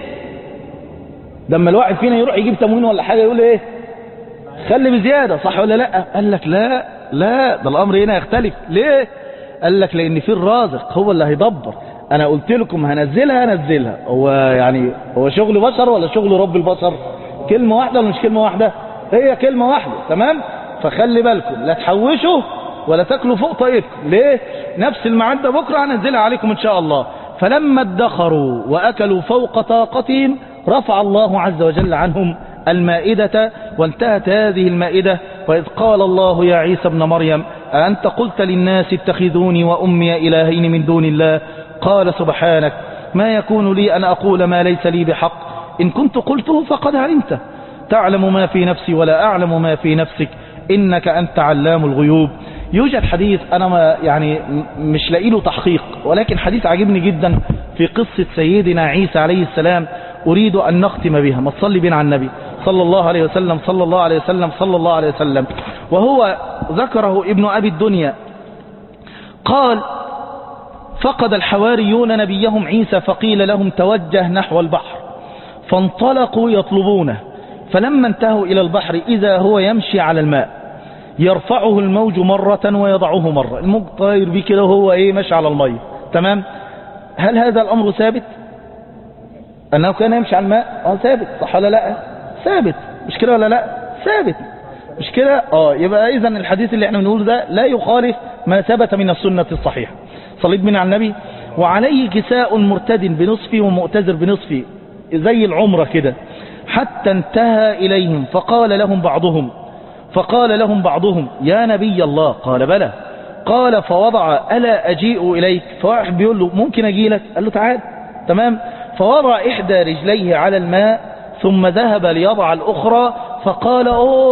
لما الواحد فينا يروح يجيب تموين ولا حاجة يقول ايه؟ خلي بزيادة، صح ولا لا؟ قال لك لا ده الأمر هنا يختلف. ليه؟ قال لك لأن في الرازق هو اللي هيدبر. أنا قلت لكم هنزلها. هو شغل بشر ولا شغل رب البشر؟ كلمة واحدة ولا مش كلمة واحدة؟ هي كلمة واحدة، تمام؟ فخلي بالكم لا تحوشوا ولا تاكلوا فوق طاقتكم. ليه؟ نفس المعدة بكرة هنزلها عليكم إن شاء الله. فلما ادخروا وأكلوا فوق طاقتهم رفع الله عز وجل عنهم المائدة، وانتهت هذه المائدة. وإذ قال الله يا عيسى ابن مريم أأنت قلت للناس اتخذوني وأمي إلهين من دون الله؟ قال سبحانك ما يكون لي أن أقول ما ليس لي بحق، إن كنت قلته فقد علمته، تعلم ما في نفسي ولا أعلم ما في نفسك، إنك أنت علام الغيوب. يوجد حديث أنا ما يعني مش لاقي له تحقيق، ولكن حديث عجبني جدا في قصة سيدنا عيسى عليه السلام، أريد أن نختم بها. ما تصلي بنا على النبي صلى الله عليه وسلم صلى الله عليه وسلم صلى الله عليه وسلم. وهو ذكره ابن أبي الدنيا قال فقد الحواريون نبيهم عيسى فقيل لهم توجه نحو البحر، فانطلقوا يطلبونه، فلما انتهوا إلى البحر إذا هو يمشي على الماء يرفعه الموج مرة ويضعه مرة، الموج طاير بيه كده وهو ماشي على المية. تمام. هل هذا الأمر ثابت أنه كان يمشي على الماء؟ ثابت، صح ولا لا؟ ثابت، مش كده ولا لا؟ ثابت، مش كده؟ يبقى إذن الحديث اللي احنا بنقوله ده لا يخالف ما ثبت من السنة الصحيحة. صليت بنا على النبي. وعليه كساء مرتد بنصفه ومؤتزر بنصفه زي العمرة كده، حتى انتهى إليهم فقال لهم بعضهم يا نبي الله، قال بلى، قال فوضع ألا أجيء إليك، فواحد بيقول له ممكن أجي لك، قال له تعال. تمام. فوضع إحدى رجليه على الماء ثم ذهب ليضع الأخرى، فقال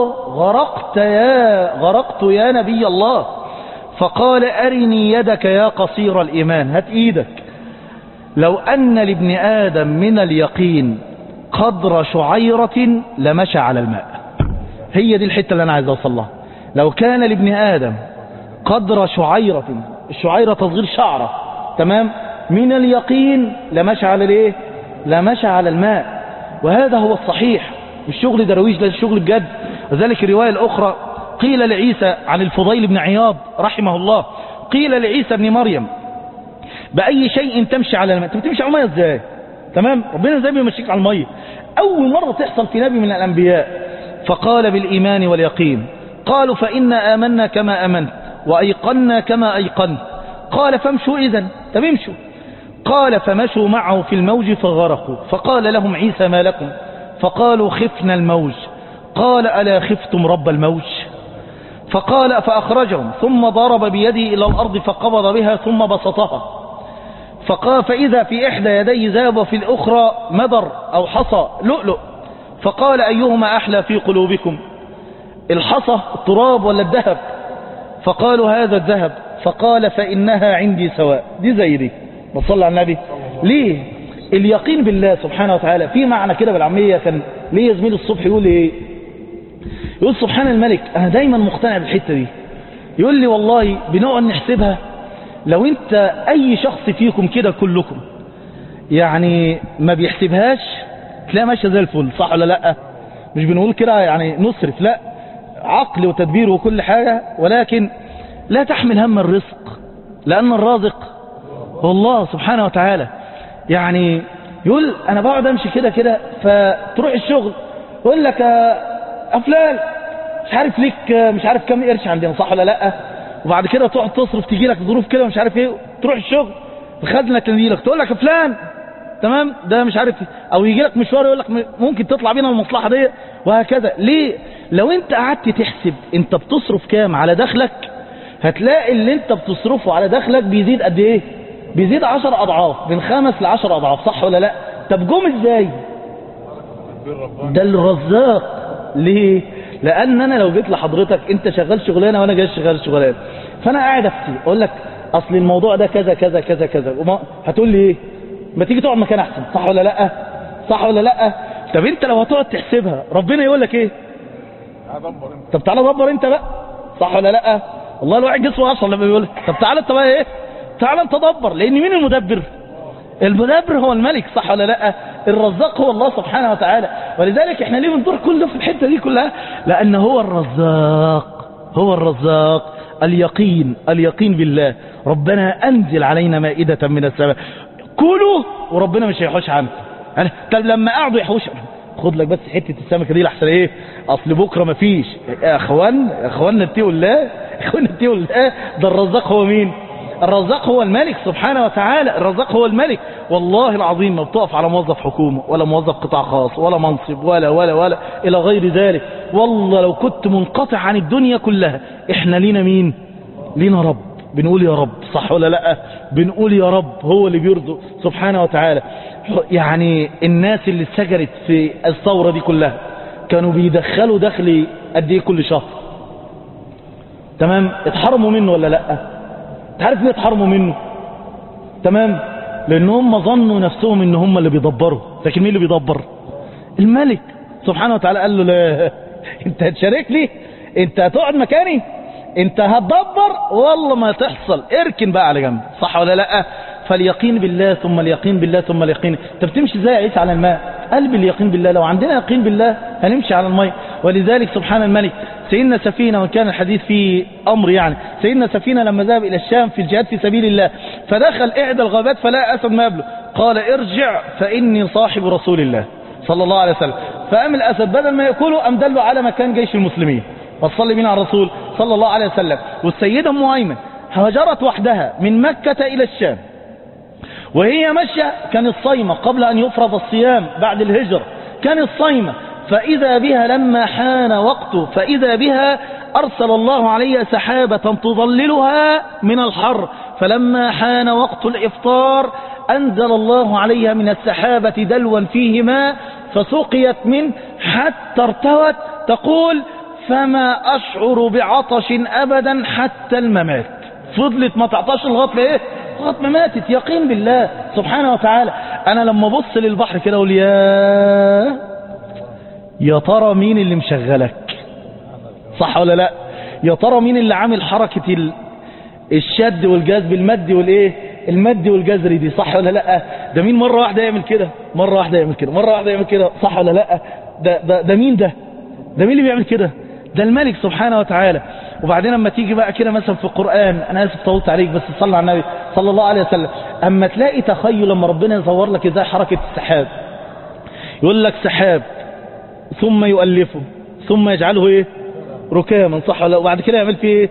غرقت يا نبي الله، فقال أرني يدك يا قصير الإيمان، هات إيدك. لو أن لابن آدم من اليقين قدر شعيرة لمشى على الماء. هي دي الحتة اللي أنا عايز أوصلها. لو كان لابن آدم قدر شعيرة، الشعيرة تصغير شعرة، تمام، من اليقين لمشى على لمشى على الماء. وهذا هو الصحيح، الشغل درويش، ده الشغل بجد. وذلك الرواية الأخرى قيل لعيسى عن الفضيل بن عياض رحمه الله، قيل لعيسى بن مريم بأي شيء تمشي على الماء؟ انت بتمشي على الماء ازاي؟ تمام، ربنا ازاي بيمشيك على الماء؟ أول مرة تحصل في نبي من الأنبياء. فقال بالإيمان واليقين. قالوا فإنا آمنا كما آمنت وأيقنا كما أيقنت. قال فامشوا إذن، طب امشوا. قال فمشوا معه في الموج فغرقوا. فقال لهم عيسى ما لكم؟ فقالوا خفنا الموج. قال ألا خفتم رب الموج؟ فقال فأخرجهم ثم ضرب بيده إلى الأرض فقبض بها ثم بسطها، فقال فإذا في إحدى يديه ذهب وفي الأخرى مدر أو حصى لؤلؤ. فقال أيهما أحلى في قلوبكم، الحصى التراب ولا الذهب؟ فقالوا هذا الذهب. فقال فإنها عندي سواء، دي زي دي. بصلي على النبي. ليه؟ اليقين بالله سبحانه وتعالى. في معنى كده بالعامية كان ليه زميل الصبح يقول لي يقول سبحان الملك، أنا دايما مقتنع بالحتة دي. يقول لي والله بنقعد نحسبها، لو انت أي شخص فيكم كده كلكم يعني ما بيحسبهاش تلاقي ماشية زي الفل، صح ولا لا؟ مش بنقول كده يعني نصرف، لا، عقل وتدبير وكل حاجة، ولكن لا تحمل هم الرزق، لأن الرازق هو الله سبحانه وتعالى. يعني يقول أنا بقعد أمشي كده كده، فتروح الشغل يقول لك أفلان مش عارف ليك مش عارف كم قرش عندنا، صح ولا لا؟ وبعد كده تقعد تصرف، تيجي لك ظروف كده مش عارف ايه، تروح الشغل الخزنة تنزيلك تقول لك فلان تمام ده مش عارف، او يجي لك مشوار يقول لك ممكن تطلع بينا المصلحة دي، وهكذا. ليه؟ لو انت قعدت تحسب انت بتصرف كام على دخلك، هتلاقي اللي انت بتصرفه على دخلك بيزيد قد ايه؟ بيزيد 10 أضعاف، من 5 ل 10 أضعاف، صح ولا لا؟ طب جم ازاي؟ ده الرزاق. ليه؟ لان انا لو جيت لحضرتك انت شغال شغلانه وانا جاي شغال شغلانه، فانا قاعد افتي اقول لك اصل الموضوع ده كذا كذا كذا كذا، هتقول لي ايه؟ ما تيجي تقعد مكان احسن، صح ولا لا؟ صح ولا لا؟ طب انت لو هتقعد تحسبها ربنا يقول لك ايه؟ طب تعالى دبر انت بقى، صح ولا لا؟ والله الواحد جسمه اصلا لما بيقول طب تعالى انت بقى ايه؟ تعالى انت دبر، لان مين المدبر؟ المدبر هو الملك، صح ولا لا؟ الرزاق هو الله سبحانه وتعالى. ولذلك احنا ليه بندور كله في الحته دي كلها؟ لان هو الرزاق، هو الرزاق. اليقين بالله. ربنا انزل علينا مائدة من السماء كلوا وربنا مش هيحوش عنك. طب لما قعدوا يحوش، خد لك بس حته السمكه دي لحسن ايه؟ اصل بكره مفيش. يا اخوانا اتقوا الله، اخوانا اتقوا الله. ده الرزاق هو مين؟ الرزاق هو الملك سبحانه وتعالى، الرزاق هو الملك. والله العظيم ما بتقف على موظف حكومة ولا موظف قطاع خاص ولا منصب ولا إلى غير ذلك. والله لو كنت منقطع عن الدنيا كلها، احنا لينا مين؟ لينا رب، بنقول يا رب، صح ولا لا؟ بنقول يا رب، هو اللي بيرزق سبحانه وتعالى. يعني الناس اللي اتسجنت في الثورة دي كلها كانوا بيدخلوا دخل قد ايه كل شهر؟ تمام؟ اتحرموا منه ولا لا؟ تعرف ليه اتحرموا منه؟ تمام؟ لان هم ظنوا نفسهم ان هم اللي بيدبروا، لكن مين اللي بيدبر؟ الملك سبحانه وتعالى. قال له لا، انت هتشارك لي؟ انت هتقعد مكاني؟ انت هتدبر؟ والله ما تحصل، اركن بقى على جنب، صح ولا لا؟ فاليقين بالله ثم اليقين بالله ثم اليقين. انت بتمشي ازاي يا عيسى على الماء؟ قلب اليقين بالله. لو عندنا يقين بالله هنمشي على الماء. ولذلك سبحان الملك، سيدنا سفينة، وكان الحديث فيه أمر يعني، سيدنا سفينة لما ذهب إلى الشام في الجهاد في سبيل الله، فدخل إحدى الغابات فلا أسد ما يبلغ، قال ارجع فإني صاحب رسول الله صلى الله عليه وسلم. فقام الأسد بدل ما يأكله أم دله على مكان جيش المسلمين، وصلي بنا على الرسول صلى الله عليه وسلم. والسيدة أم أيمن هاجرت وحدها من مكة إلى الشام، وهي ماشية كانت صايمة قبل أن يفرض الصيام بعد الهجرة، كانت صايمة. فإذا بها لما حان وقته، فإذا بها أرسل الله عليها سحابة تظللها من الحر، فلما حان وقت الإفطار أنزل الله عليها من السحابة دلوا فيه ماء فسقيت منه حتى ارتوت. تقول فما أشعر بعطش أبدا حتى الممات، فضلت ما تعطش لغاية ايه؟ لغاية ما ماتت. يقين بالله سبحانه وتعالى. أنا لما بص للبحر كده أقول يا ترى مين اللي مشغلك؟ صح ولا لا؟ يا ترى مين اللي عامل حركة الشد والجذب، المد والايه، المد والجزر دي، صح ولا لا؟ ده مين مرة واحدة يعمل كده، مرة واحدة يعمل كده، مرة واحدة يعمل كده، صح ولا لا؟ ده مين ده؟ ده مين اللي بيعمل كده؟ ده الملك سبحانه وتعالى. وبعدين اما تيجي بقى كده مثلا في القرآن، انا اسف طولت عليك بس صلى على النبي صلى الله عليه وسلم، اما تلاقي تخيل لما ربنا يصور لك ازاي حركة السحاب، يقول لك سحاب ثم يؤلفه ثم يجعله ايه؟ ركاما، صح ولا؟ وبعد كده يعمل فيه ايه؟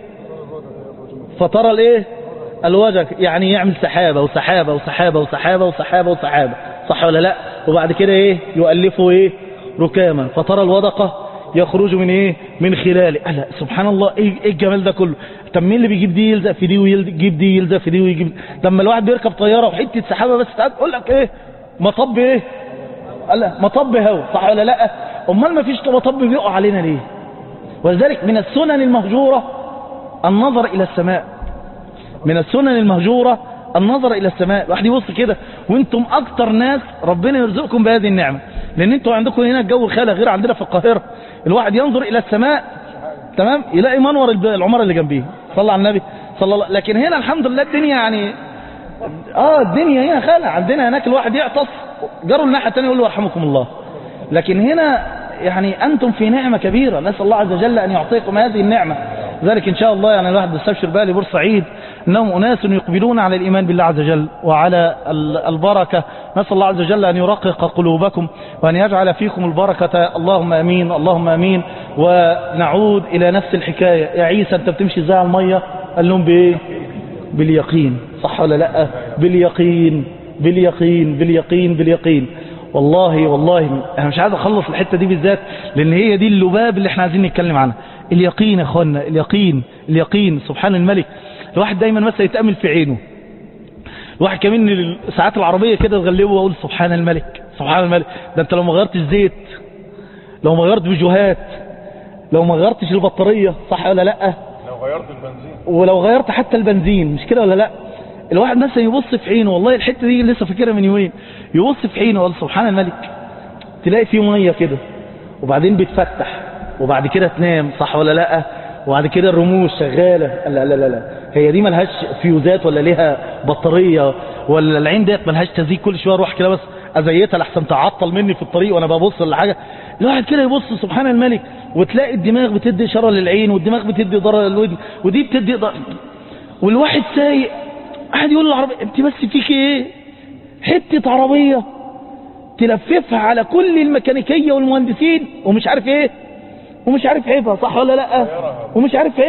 فترى الايه؟ الوجه، يعني يعمل سحابة وسحابة وسحابة وسحابة وسحابة وسحابة، صح ولا لا؟ وبعد كده ايه؟ يؤلفه ايه؟ ركاما، فترى الودقة يخرج من ايه؟ من خلاله. ألا سبحان الله، ايه الجمال ده كله؟ طب مين اللي بيجيب دي يلزق في دي ويجيب دي يلزق في دي ويجيب؟ لما الواحد بيركب طيارة وحتة سحابة بس تقول لك ايه؟ مطب ايه؟ ألا مطب هوا، صح ولا لا؟ امال ما فيش مطب بيقع علينا ليه؟ ولذلك من السنن المهجورة النظر الى السماء، من السنن المهجورة النظر الى السماء. الواحد يبص كده، وانتم اكتر ناس ربنا يرزقكم بهذه النعمة، لان انتم عندكم هنا الجو خالي غير عندنا في القاهرة. الواحد ينظر الى السماء تمام يلاقي منور العمارة اللي جنبيه، صلى على النبي صلى الله. لكن هنا الحمد لله الدنيا يعني الدنيا هنا خالي، عندنا هناك الواحد يعطس جروا الناحية الثانية يقول له يرحمكم الله. لكن هنا يعني أنتم في نعمة كبيرة، نسأل الله عز وجل أن يعطيكم هذه النعمة. ذلك إن شاء الله يعني الواحد بيستبشر بقى لبورسعيد أنهم أناس يقبلون على الإيمان بالله عز وجل وعلى البركة. نسأل الله عز وجل أن يرقق قلوبكم وأن يجعل فيكم البركة، اللهم أمين اللهم أمين. ونعود إلى نفس الحكاية. يا عيسى أنت بتمشي ازاي على المية؟ قال لهم بإيه؟ باليقين، صح ولا لا؟ باليقين باليقين باليقين باليقين. والله انا مش عايز اخلص الحتة دي بالذات، لان هي دي اللباب اللي احنا عايزين نتكلم عنها. اليقين يا اخوانا، اليقين سبحان الملك. الواحد دايما مثلا يتأمل في عينه، الواحد كمان ساعات العربية كده تغلبه ويقول سبحان الملك سبحان الملك. ده انت لو ما غيرتش زيت، لو ما غيرت بجوهات، لو ما غيرتش البطارية، صح ولا لا؟ لو غيرت البنزين، ولو غيرت حتى البنزين، مش كده ولا لا؟ الواحد مثلا يبص في عينه، والله الحتة دي لسه فاكرها من يومين، يبص في عينه ويقول سبحان الملك، تلاقي فيه مية كده وبعدين بتفتح وبعد كده تنام، صح ولا لا؟ وبعد كده الرموش شغالة. لا هي دي ملهاش فيوزات ولا ليها بطارية، ولا العين ديت ملهاش تزييق كل شوية اروح كده بس ازيتها لحسن تعطل مني في الطريق وانا ببص لحاجة. الواحد كده يبص سبحان الملك، وتلاقي الدماغ بتدي إشارة للعين، والدماغ بتدي ضرر للودن، ودي بتدي ضرر. والواحد سايق قاعد يقول للعربية انت بس فيك ايه؟ حتة عربية تلففها على كل الميكانيكية والمهندسين ومش عارف ايه، ومش عارف عيبها، صح ولا لا؟ ومش عارف عيبها.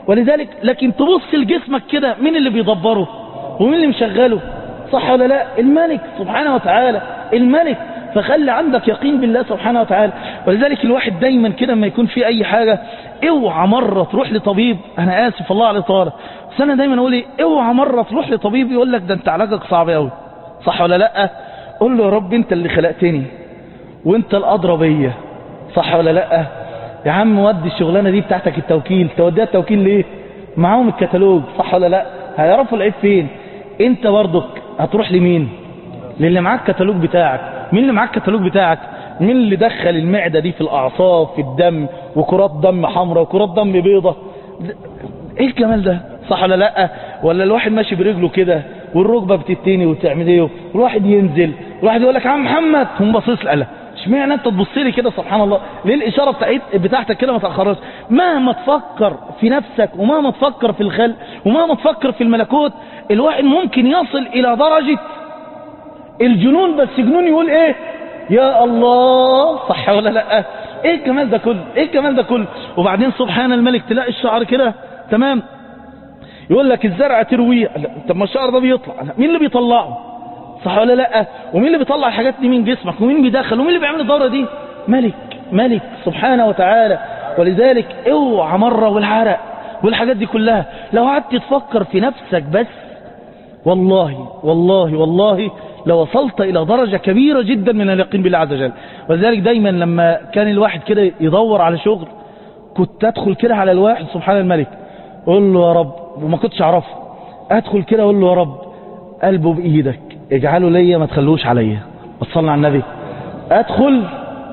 ولذلك لكن تبص لجسمك كده، مين اللي بيدبره ومين اللي مشغله؟ صح ولا لا؟ الملك سبحانه وتعالى، الملك. فخلي عندك يقين بالله سبحانه وتعالى. ولذلك الواحد دايما كده ما يكون في اي حاجة، اوعى مرة تروح لطبيب، انا اسف الله على الاطاله، بس انا دايما اقول ايه، اوعى مرة تروح لطبيب يقول لك ده انت علاجك صعب قوي. صح ولا لا؟ قول له يا رب انت اللي خلقتني وانت الادرى بيا. صح ولا لا؟ يا عم ودي الشغلانه دي بتاعتك التوكيل، توديها التوكيل ليه؟ معاهم الكتالوج. صح ولا لا؟ هيعرفوا العيب فين. انت برضك هتروح لمين؟ للي معاك الكتالوج بتاعك. مين اللي معاك الكتالوج بتاعك؟ مين اللي دخل المعده دي في الاعصاب في الدم، وكرات دم حمراء وكرات دم بيضة؟ ايه الجمال ده؟ صح ولا لا؟ ولا الواحد ماشي برجله كده والركبه بتتني وتعمل ايه، والواحد ينزل، والواحد يقول لك يا عم محمد، هم باصص لي، اشمعنى انت تبص لي كده؟ سبحان الله، ليه الاشاره بتاعتك كده ما تاخرش؟ مهما تفكر في نفسك ومهما تفكر في الخلق ومهما تفكر في الملكوت، الواحد ممكن يصل الى درجه الجنون، بس جنون يقول ايه؟ يا الله. صح ولا لا؟ ايه الجمال ده كله؟ ايه الجمال ده كله؟ وبعدين سبحان الملك، تلاقي الشعر كده تمام، يقول لك الزرع ترويه. طب ما الشعر ده بيطلع، مين اللي بيطلعه؟ صح ولا لا؟ ومين اللي بيطلع الحاجات دي من جسمك؟ ومين بيدخل؟ ومين اللي بيعمل الدوره دي؟ ملك، ملك سبحانه وتعالى. ولذلك اوعى مره والعرق والحاجات دي كلها، لو قعدت تفكر في نفسك بس، والله والله والله لو وصلت الى درجه كبيره جدا من اليقين بالله عز وجل. ولذلك دايما لما كان الواحد كده يدور على شغل، كنت ادخل كده على الواحد سبحان الملك، اقول له يا رب، وما كنتش اعرفه، ادخل كده اقول له يا رب قلبه بايدك، اجعله ليا ما تخلوش عليا، وصلنا على النبي. ادخل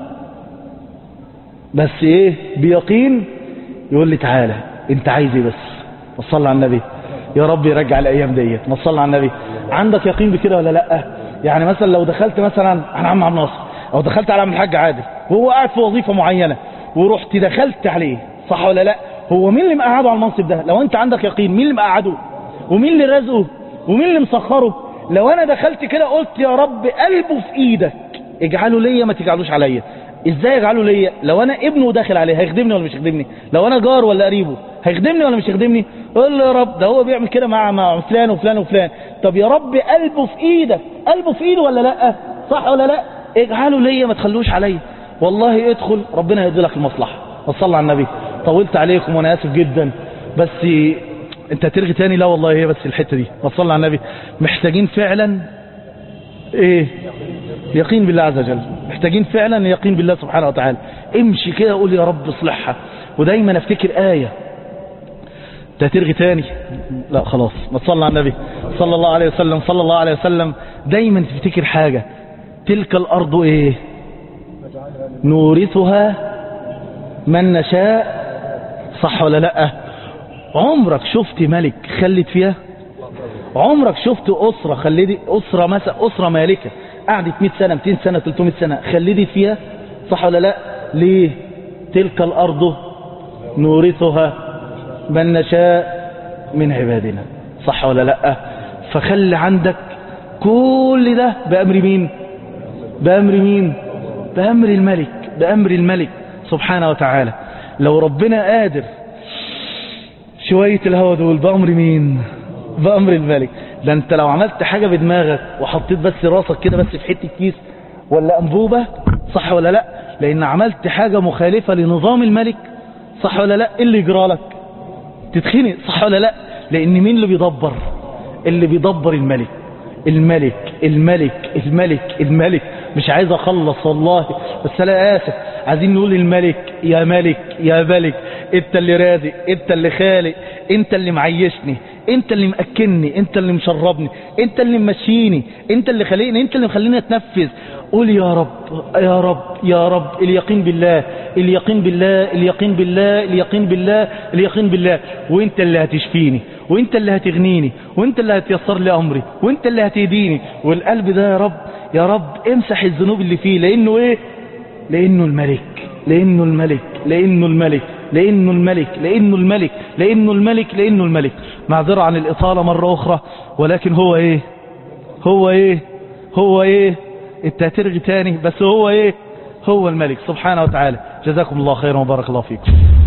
بس ايه؟ بيقين، يقول لي تعالى انت عايز ايه بس، وصلنا على النبي. يا رب يرجع الايام ديت، وصلنا على النبي. عندك يقين بكده ولا لا؟ يعني مثلا لو دخلت مثلا على عم عبد الناصر، او دخلت على عم الحاج عادل وهو قاعد في وظيفه معينه، ورحت دخلت عليه، صح ولا لا؟ هو مين اللي مقعده على المنصب ده؟ لو انت عندك يقين، مين اللي مقعده ومين اللي رازقه ومين اللي مسخره؟ لو انا دخلت كده قلت يا رب قلبه في ايدك، اجعله ليا ما تجعلوش عليا. ازاي اجعله ليا؟ لو انا ابنه داخل عليه هيخدمني ولا مش هيخدمني؟ لو انا جار ولا قريبه هيخدمني ولا مش هيخدمني؟ قول له يا رب ده هو بيعمل كده مع فلان وفلان وفلان. طب يا رب قلبه في ايدك، قلبه في ايده ولا لا؟ صح ولا لا؟ اجعله ليا ما تخلوش عليا. والله ادخل ربنا هيدي لك المصلحه. وصلى على النبي. طولت عليكم وانا اسف جدا، بس انت ترغي تاني؟ لا والله هي بس الحته دي. وصلى على النبي. محتاجين فعلا ايه؟ يقين بالله عز وجل. محتاجين فعلا يقين بالله سبحانه وتعالى. امشي كده قول يا رب اصلحها. ودايما افتكر آية. ترغي تاني؟ لا خلاص. ما تصلى على النبي صلى الله عليه وسلم. صلى الله عليه وسلم. دايما تفتكر حاجة، تلك الأرض ايه؟ نورثها من نشاء. صح ولا لا؟ عمرك شفت ملك خلت فيها؟ عمرك شفت أسرة خلدت؟ أسرة مثلا أسرة مالكة قعدت 100 سنة 200 سنة 300 سنة خلدت فيها؟ صح ولا لا؟ ليه؟ تلك الأرض نورثها من نشاء من عبادنا. صح ولا لا؟ فخلي عندك كل ده بأمر مين؟ بأمر مين؟ بأمر الملك. بأمر الملك سبحانه وتعالى. لو ربنا قادر شوية الهوى دول بأمر مين؟ بأمر الملك. ده انت لو عملت حاجة بدماغك وحطيت بس راسك كده بس في حتة كيس ولا أنبوبة، صح ولا لا؟ لأن عملت حاجة مخالفة لنظام الملك، صح ولا لا؟ اللي يجرى لك تتخنق، صح ولا لا؟ لأن مين اللي بيدبر؟ اللي بيدبر الملك. الملك الملك الملك الملك. مش عايز أخلص والله، بس أنا آسف، عايزين نقول الملك يا ملك يا ملك. انت اللي رازق، انت اللي خالق، انت اللي معيشني، انت اللي مأكلني، انت اللي مشربني، انت اللي ممشيني، انت اللي خلقني، انت اللي مخليني اتنفذ. قول يا رب يا رب يا رب. اليقين بالله اليقين بالله اليقين بالله اليقين بالله اليقين بالله. وانت اللي هتشفيني، وانت اللي هتغنيني، وانت اللي هتيسر لي امري، وانت اللي هتهديني. والقلب ده يا رب يا رب امسح الذنوب اللي فيه. لانه ايه؟ لانه الملك. لانه الملك. لانه الملك. لانه الملك. لانه الملك. لانه الملك. لانه الملك. معذرة عن الاطالة مرة اخرى، ولكن هو ايه؟ هو ايه؟ هو ايه؟ انت هترغي تاني، بس هو ايه؟ هو الملك سبحانه وتعالى. جزاكم الله خيرا وبارك الله فيكم.